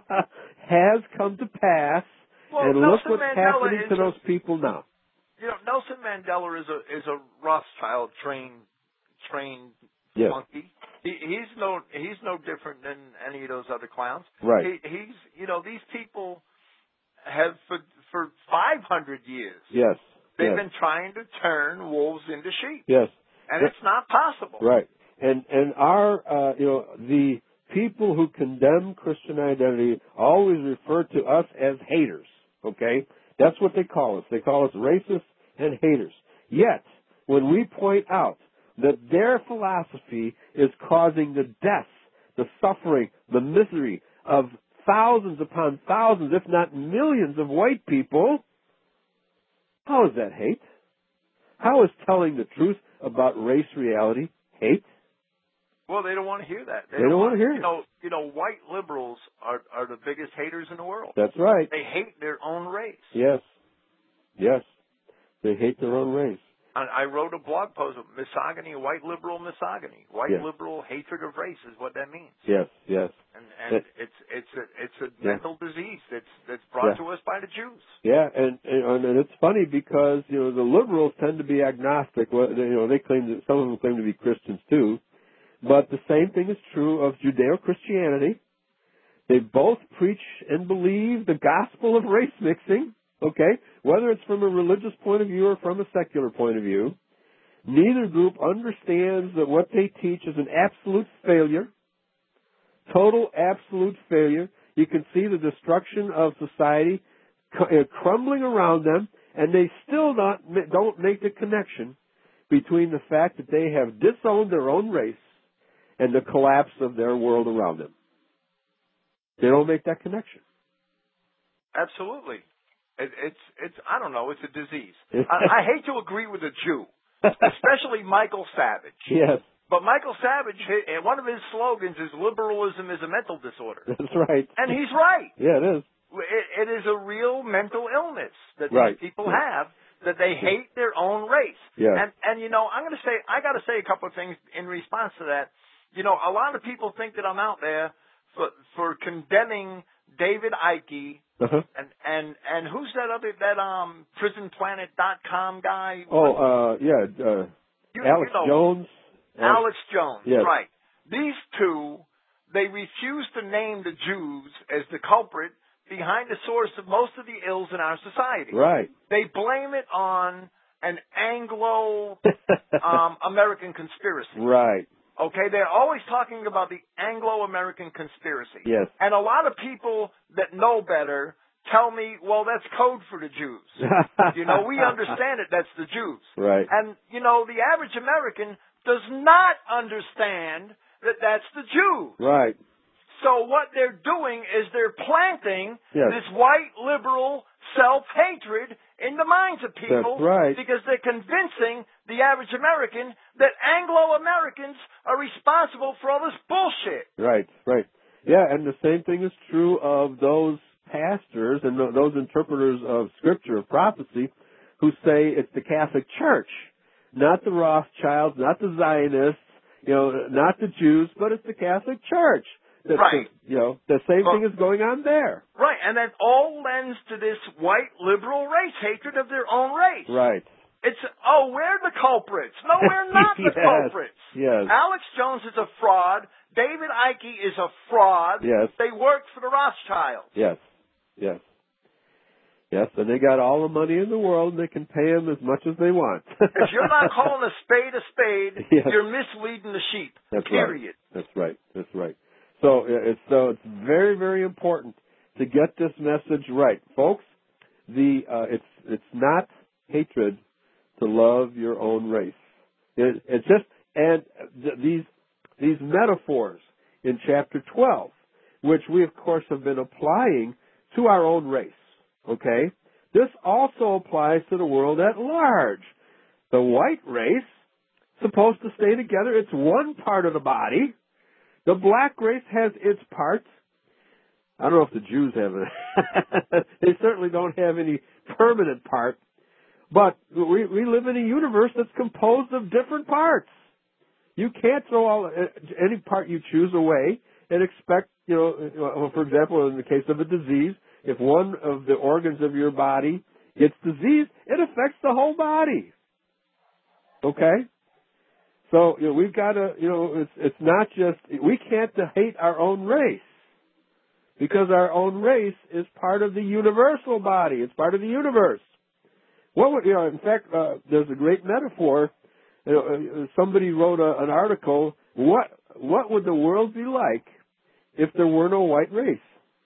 has come to pass. Well, and Nelson look what's Mandela happening to is those a, people now. You know, Nelson Mandela is a is a Rothschild trained trained Yes. monkey. He, he's no he's no different than any of those other clowns. Right. He, he's you know these people have for for five hundred years. Yes. They've yes. been trying to turn wolves into sheep. Yes. And Yes. it's not possible. Right. And and our uh, you know the people who condemn Christian identity always refer to us as haters. Okay, that's what they call us. They call us racists and haters. Yet when we point out that their philosophy is causing the deaths, the suffering, the misery of thousands upon thousands, if not millions, of white people, how is that hate? How is telling the truth about race reality hate? Well, they don't want to hear that. They, they don't, don't want to hear you it. Know, you know, white liberals are are the biggest haters in the world. That's right. They hate their own race. Yes. Yes. They hate their own race. I, I wrote a blog post of misogyny, white liberal misogyny. White yes. liberal hatred of race is what that means. Yes, yes. And, and it, it's it's a it's a yeah. mental disease that's that's brought yeah. to us by the Jews. Yeah, and, and and it's funny because you know the liberals tend to be agnostic. Well, you know they claim that some of them claim to be Christians too, but the same thing is true of Judeo-Christianity. They both preach and believe the gospel of race mixing. Okay, whether it's from a religious point of view or from a secular point of view, neither group understands that what they teach is an absolute failure, total absolute failure. You can see the destruction of society crumbling around them, and they still not don't make the connection between the fact that they have disowned their own race and the collapse of their world around them. They don't make that connection. Absolutely. It, it's it's I don't know. It's a disease. I, I hate to agree with a Jew, especially Michael Savage. Yes. But Michael Savage, one of his slogans is "Liberalism is a mental disorder." That's right. And he's right. Yeah, it is. It, it is a real mental illness that right. these people have, that they hate their own race. Yeah. And and you know, I'm going to say I got to say a couple of things in response to that. You know, a lot of people think that I'm out there for for condemning David Icke. Uh-huh. And and and who's that other that um prison planet dot com guy? Oh, uh, yeah, uh, you, Alex you know, Jones. Alex Jones, yes. right? These two, they refuse to name the Jews as the culprit behind the source of most of the ills in our society. Right. They blame it on an Anglo um, American conspiracy. Right. Okay, they're always talking about the Anglo-American conspiracy. Yes. And a lot of people that know better tell me, well, that's code for the Jews. You know, we understand it, that's the Jews. Right. And, you know, the average American does not understand that that's the Jews. Right. So what they're doing is they're planting Yes. this white liberal self-hatred in the minds of people. That's right. Because they're convincing the average American that Anglo-Americans are responsible for all this bullshit. Right, right. Yeah, and the same thing is true of those pastors and th- those interpreters of Scripture, of prophecy, who say it's the Catholic Church, not the Rothschilds, not the Zionists, you know, not the Jews, but it's the Catholic Church. That's Right. The, you know, the same Well, thing is going on there. Right, and that all lends to this white liberal race hatred of their own race. Right. It's, oh, we're the culprits. No, we're not the Yes, culprits. yes. Alex Jones is a fraud. David Icke is a fraud. Yes. They worked for the Rothschilds. Yes, yes. Yes, and they got all the money in the world, and they can pay them as much as they want. If you're not calling a spade a spade, Yes. you're misleading the sheep. That's period. right. That's right. That's right. So uh, it's so it's very very important to get this message right, folks. The uh, it's it's not hatred to love your own race. It, it's just and th- these these metaphors in chapter twelve, which we of course have been applying to our own race. Okay, this also applies to the world at large. The white race supposed to stay together. It's one part of the body. The black race has its parts. I don't know if the Jews have it. They certainly don't have any permanent part. But we, we live in a universe that's composed of different parts. You can't throw all any part you choose away and expect, you know, for example, in the case of a disease, if one of the organs of your body gets disease, it affects the whole body. Okay? So, you know, we've got to, you know, it's, it's not just, we can't hate our own race because our own race is part of the universal body. It's part of the universe. What would, you know, in fact, uh, there's a great metaphor. You know, somebody wrote a, an article, what, what would the world be like if there were no white race?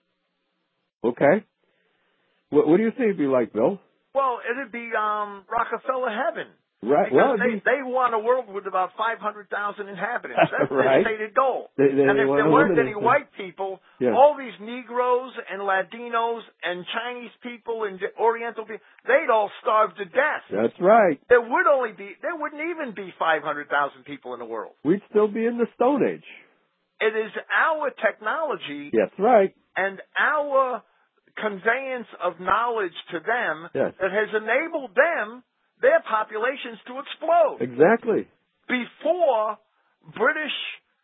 Okay? What, what do you think it'd be like, Bill? Well, it'd be um, Rockefeller heaven. Right. Because Well, they, be, they want a world with about five hundred thousand inhabitants. That's right. their stated goal. They, they, and they if want there to weren't eliminate any them. white people, Yeah. all these Negroes and Latinos and Chinese people and Oriental people, they'd all starve to death. That's right. There would only be, there wouldn't even be five hundred thousand people in the world. We'd still be in the Stone Age. It is our technology That's right. and our conveyance of knowledge to them Yes. that has enabled them, their populations, to explode. Exactly. Before British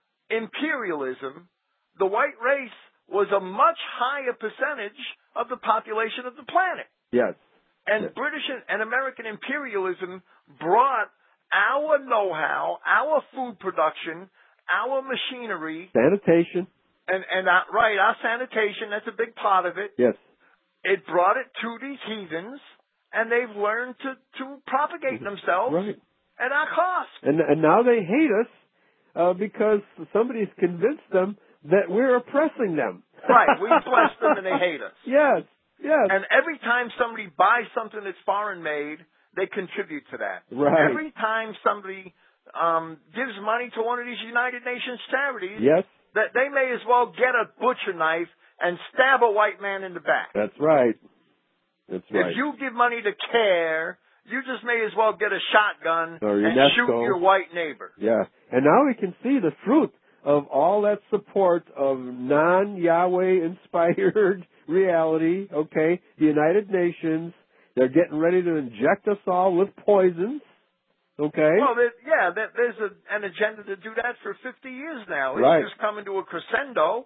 imperialism, the white race was a much higher percentage of the population of the planet. Yes. And yes. British and American imperialism brought our know-how, our food production, our machinery, Sanitation. and, and uh, right, our sanitation, that's a big part of it. Yes. It brought it to these heathens, and they've learned to, to propagate themselves Right. at our cost. And and now they hate us uh, because somebody's convinced them that we're oppressing them. Right, we bless them and they hate us. Yes. Yes. And every time somebody buys something that's foreign made, they contribute to that. Right. Every time somebody um, gives money to one of these United Nations charities, Yes. that they may as well get a butcher knife and stab a white man in the back. That's right. That's right. If you give money to CARE, you just may as well get a shotgun Or and UNESCO. shoot your white neighbor. Yeah. And now we can see the fruit of all that support of non-Yahweh inspired reality, okay? The United Nations, they're getting ready to inject us all with poisons, okay? Well, there, yeah, there, there's a, an agenda to do that for fifty years now. It's Right. just coming to a crescendo.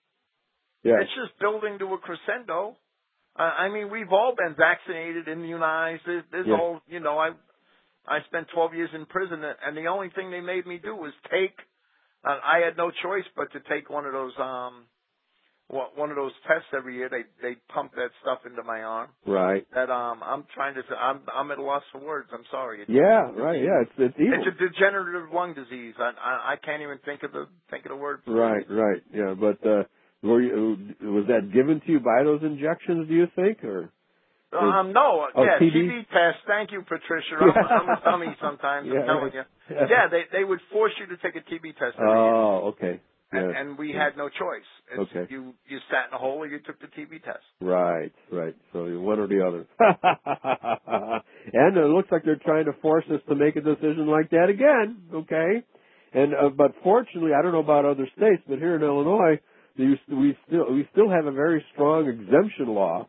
Yeah. It's just building to a crescendo. Uh, I mean, we've all been vaccinated, immunized. There's, there's Yeah. all, you know, I I spent twelve years in prison, and the only thing they made me do was take, uh, I had no choice but to take one of those, um, one of those tests every year. They they pump that stuff into my arm. Right. That um, I'm trying to, I'm I'm at a loss for words. I'm sorry. It's, Yeah, right, yeah, it's, it's evil. It's a degenerative lung disease. I, I I can't even think of the think of the word. For Right, it. right, yeah, but, uh, were you, was that given to you by those injections, do you think, or? Um, no, Oh, yeah, T T B? B test. Thank you, Patricia. I'm, I'm a dummy sometimes. Yeah, I'm telling yeah. you. Yeah, they they would force you to take a T B test every year. Oh, okay. and, yes, and we yes. had no choice. It's, Okay. You you sat in a hole or you took the T B test. Right, right. So one or the other. And it looks like they're trying to force us to make a decision like that again. Okay. And uh, but fortunately, I don't know about other states, but here in Illinois, we still we still have a very strong exemption law.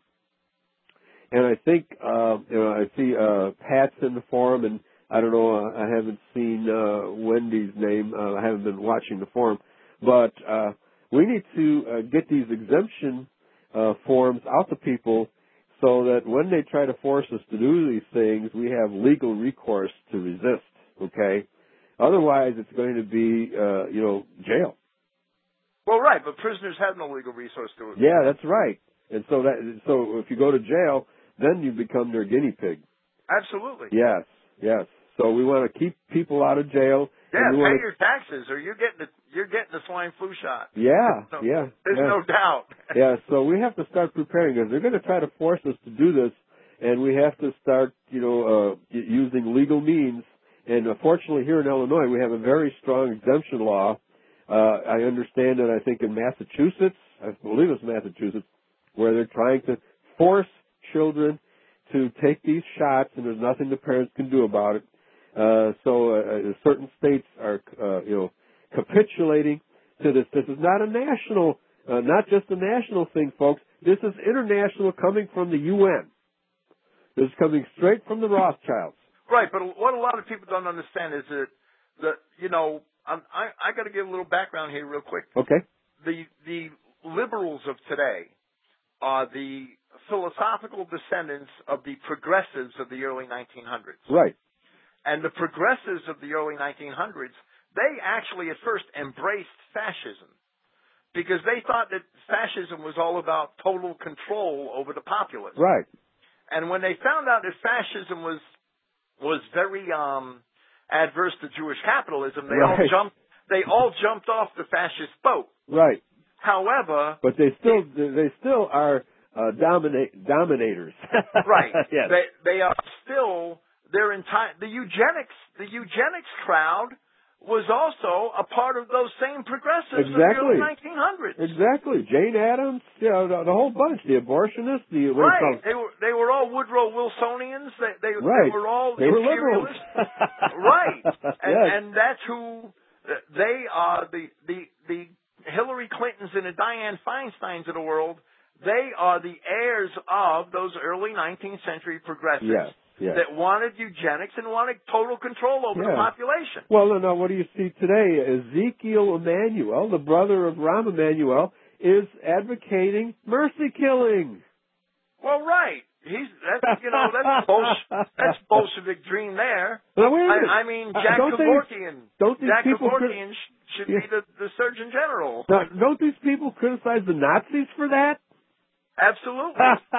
And I think uh, you know I see uh, Pat's in the forum, and I don't know. Uh, I haven't seen uh, Wendy's name. Uh, I haven't been watching the forum, but uh, we need to uh, get these exemption uh, forms out to people so that when they try to force us to do these things, we have legal recourse to resist. Okay. Otherwise, it's going to be uh, you know jail. Well, right, but prisoners have no legal resource to it. Yeah, that's right. And so that so if you go to jail, then you become their guinea pig. Absolutely. Yes, yes. So we want to keep people out of jail. Yeah, and we pay want to, your taxes, or you're getting the you're getting the swine flu shot. Yeah, no, yeah. There's yeah. no doubt. Yeah, so we have to start preparing because they're going to try to force us to do this, and we have to start, you know, uh, using legal means. And uh, fortunately, here in Illinois, we have a very strong exemption law. Uh, I understand that I think in Massachusetts, I believe it's Massachusetts, where they're trying to force children to take these shots, and there's nothing the parents can do about it. Uh, so uh, certain states are, uh, you know, capitulating to this. This is not a national, uh, not just a national thing, folks. This is international, coming from the U N. This is coming straight from the Rothschilds. Right, but what a lot of people don't understand is that, the, you know, I'm, I I got to give a little background here real quick. Okay. The the liberals of today are the philosophical descendants of the progressives of the early nineteen hundreds. Right. And the progressives of the early nineteen hundreds, they actually at first embraced fascism because they thought that fascism was all about total control over the populace. Right. And when they found out that fascism was was very um, adverse to Jewish capitalism, they Right. all jumped. They all jumped off the fascist boat. Right. However, but they still they still are uh, dominate dominators. right? Yes. They they are still their entire the eugenics the eugenics crowd was also a part of those same progressives Exactly. of the early nineteen hundreds. Exactly. Jane Addams, you know, the, the whole bunch, the abortionists, the what Right. do you call it? They were they were all Woodrow Wilsonians. They they, Right. they were all They were liberals. imperialists. Right. And, Yes. and that's who they are. The the the Hillary Clintons and the Dianne Feinsteins of the world. They are the heirs of those early nineteenth century progressives. Yes. Yes. That wanted eugenics and wanted total control over Yeah. the population. Well, no, no, what do you see today? Ezekiel Emanuel, the brother of Rahm Emanuel, is advocating mercy killing. Well, right. He's that's you know that's Bolsh- that's Bolshevik dream there. Now, wait a minute. I, I mean, Uh, Jack don't they- Kevorkian. don't these Jack people Kevorkian sh- should Yeah. be the, the Surgeon General. Now, don't these people criticize the Nazis for that? Absolutely.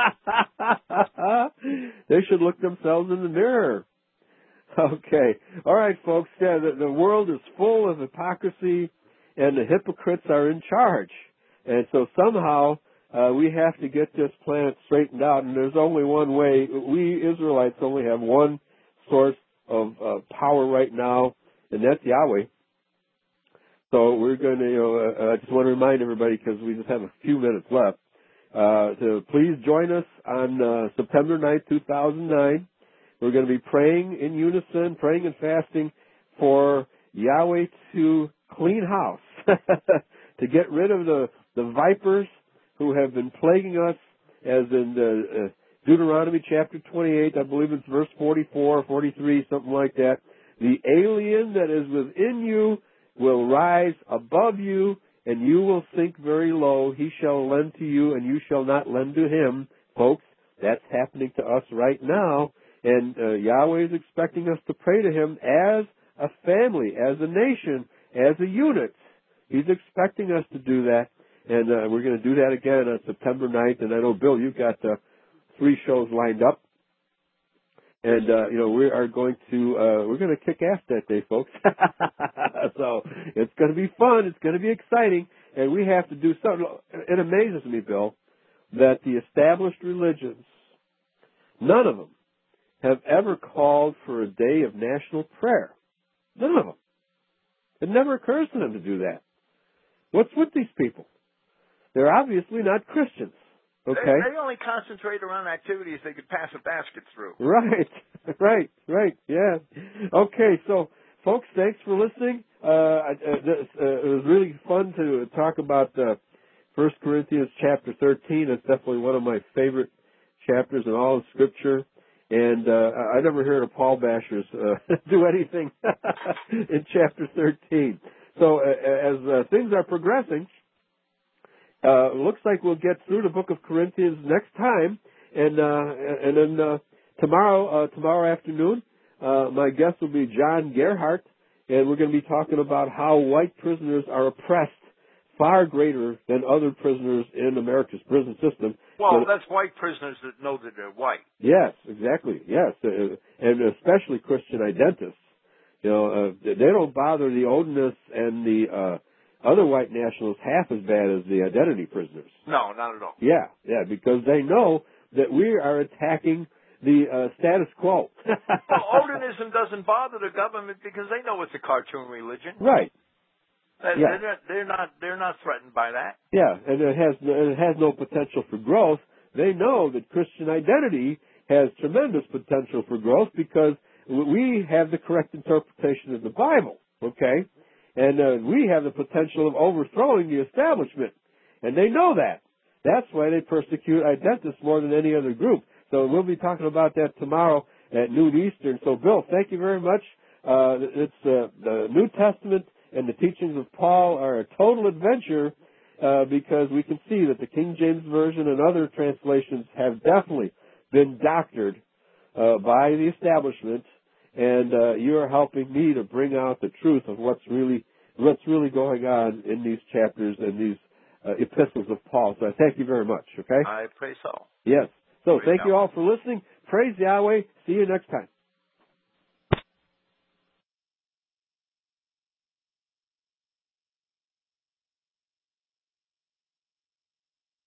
They should look themselves in the mirror. Okay. All right, folks. Yeah, the, the world is full of hypocrisy, and the hypocrites are in charge. And so somehow uh, we have to get this planet straightened out, and there's only one way. We Israelites only have one source of uh, power right now, and that's Yahweh. So we're going to, you know, uh, I just want to remind everybody, because we just have a few minutes left, Uh, to please join us on uh, September ninth, two thousand nine. We're going to be praying in unison, praying and fasting for Yahweh to clean house, to get rid of the, the vipers who have been plaguing us, as in uh, uh, Deuteronomy chapter twenty-eight, I believe it's verse forty-four or forty-three, something like that. The alien that is within you will rise above you, and you will sink very low. He shall lend to you, and you shall not lend to him. Folks, that's happening to us right now. And uh, Yahweh is expecting us to pray to him as a family, as a nation, as a unit. He's expecting us to do that. And uh, we're going to do that again on September ninth. And I know, Bill, you've got uh, three shows lined up. And, uh, you know, we are going to, uh, we're going to kick ass that day, folks. So it's going to be fun. It's going to be exciting. And we have to do something. It amazes me, Bill, that the established religions, none of them have ever called for a day of national prayer. None of them. It never occurs to them to do that. What's with these people? They're obviously not Christians. Okay? They, they only concentrate around activities they could pass a basket through. Right, right, right, yeah. Okay, so, folks, thanks for listening. Uh, uh, this, uh, it was really fun to talk about uh, First Corinthians chapter thirteen. It's definitely one of my favorite chapters in all of Scripture. And uh, I never heard of Paul bashers uh, do anything in chapter thirteen. So uh, as uh, things are progressing, uh, it looks like we'll get through the book of Corinthians next time. And uh, and then uh, tomorrow uh, tomorrow afternoon, uh, my guest will be John Gerhardt, and we're going to be talking about how white prisoners are oppressed far greater than other prisoners in America's prison system. Well, so, that's white prisoners that know that they're white. Yes, exactly. Yes, uh, and especially Christian identists. You know, uh, they don't bother the Odinists and the uh, other white nationalists half as bad as the identity prisoners. No, not at all. Yeah, yeah, because they know that we are attacking the uh, status quo. Well, Odinism doesn't bother the government because they know it's a cartoon religion. Right. They're, Yeah. they're, they're not. They're not threatened by that. Yeah, and it has it has no potential for growth. They know that Christian identity has tremendous potential for growth because we have the correct interpretation of the Bible. Okay, and uh, we have the potential of overthrowing the establishment, and they know that. That's why they persecute identists more than any other group. So we'll be talking about that tomorrow at noon Eastern. So, Bill, thank you very much. Uh, it's uh, the New Testament and the teachings of Paul are a total adventure uh, because we can see that the King James Version and other translations have definitely been doctored uh, by the establishment, and uh, you are helping me to bring out the truth of what's really what's really going on in these chapters and these uh, epistles of Paul. So I thank you very much. Okay. I pray so. Yes. So Praise thank you God. all for listening. Praise Yahweh. See you next time.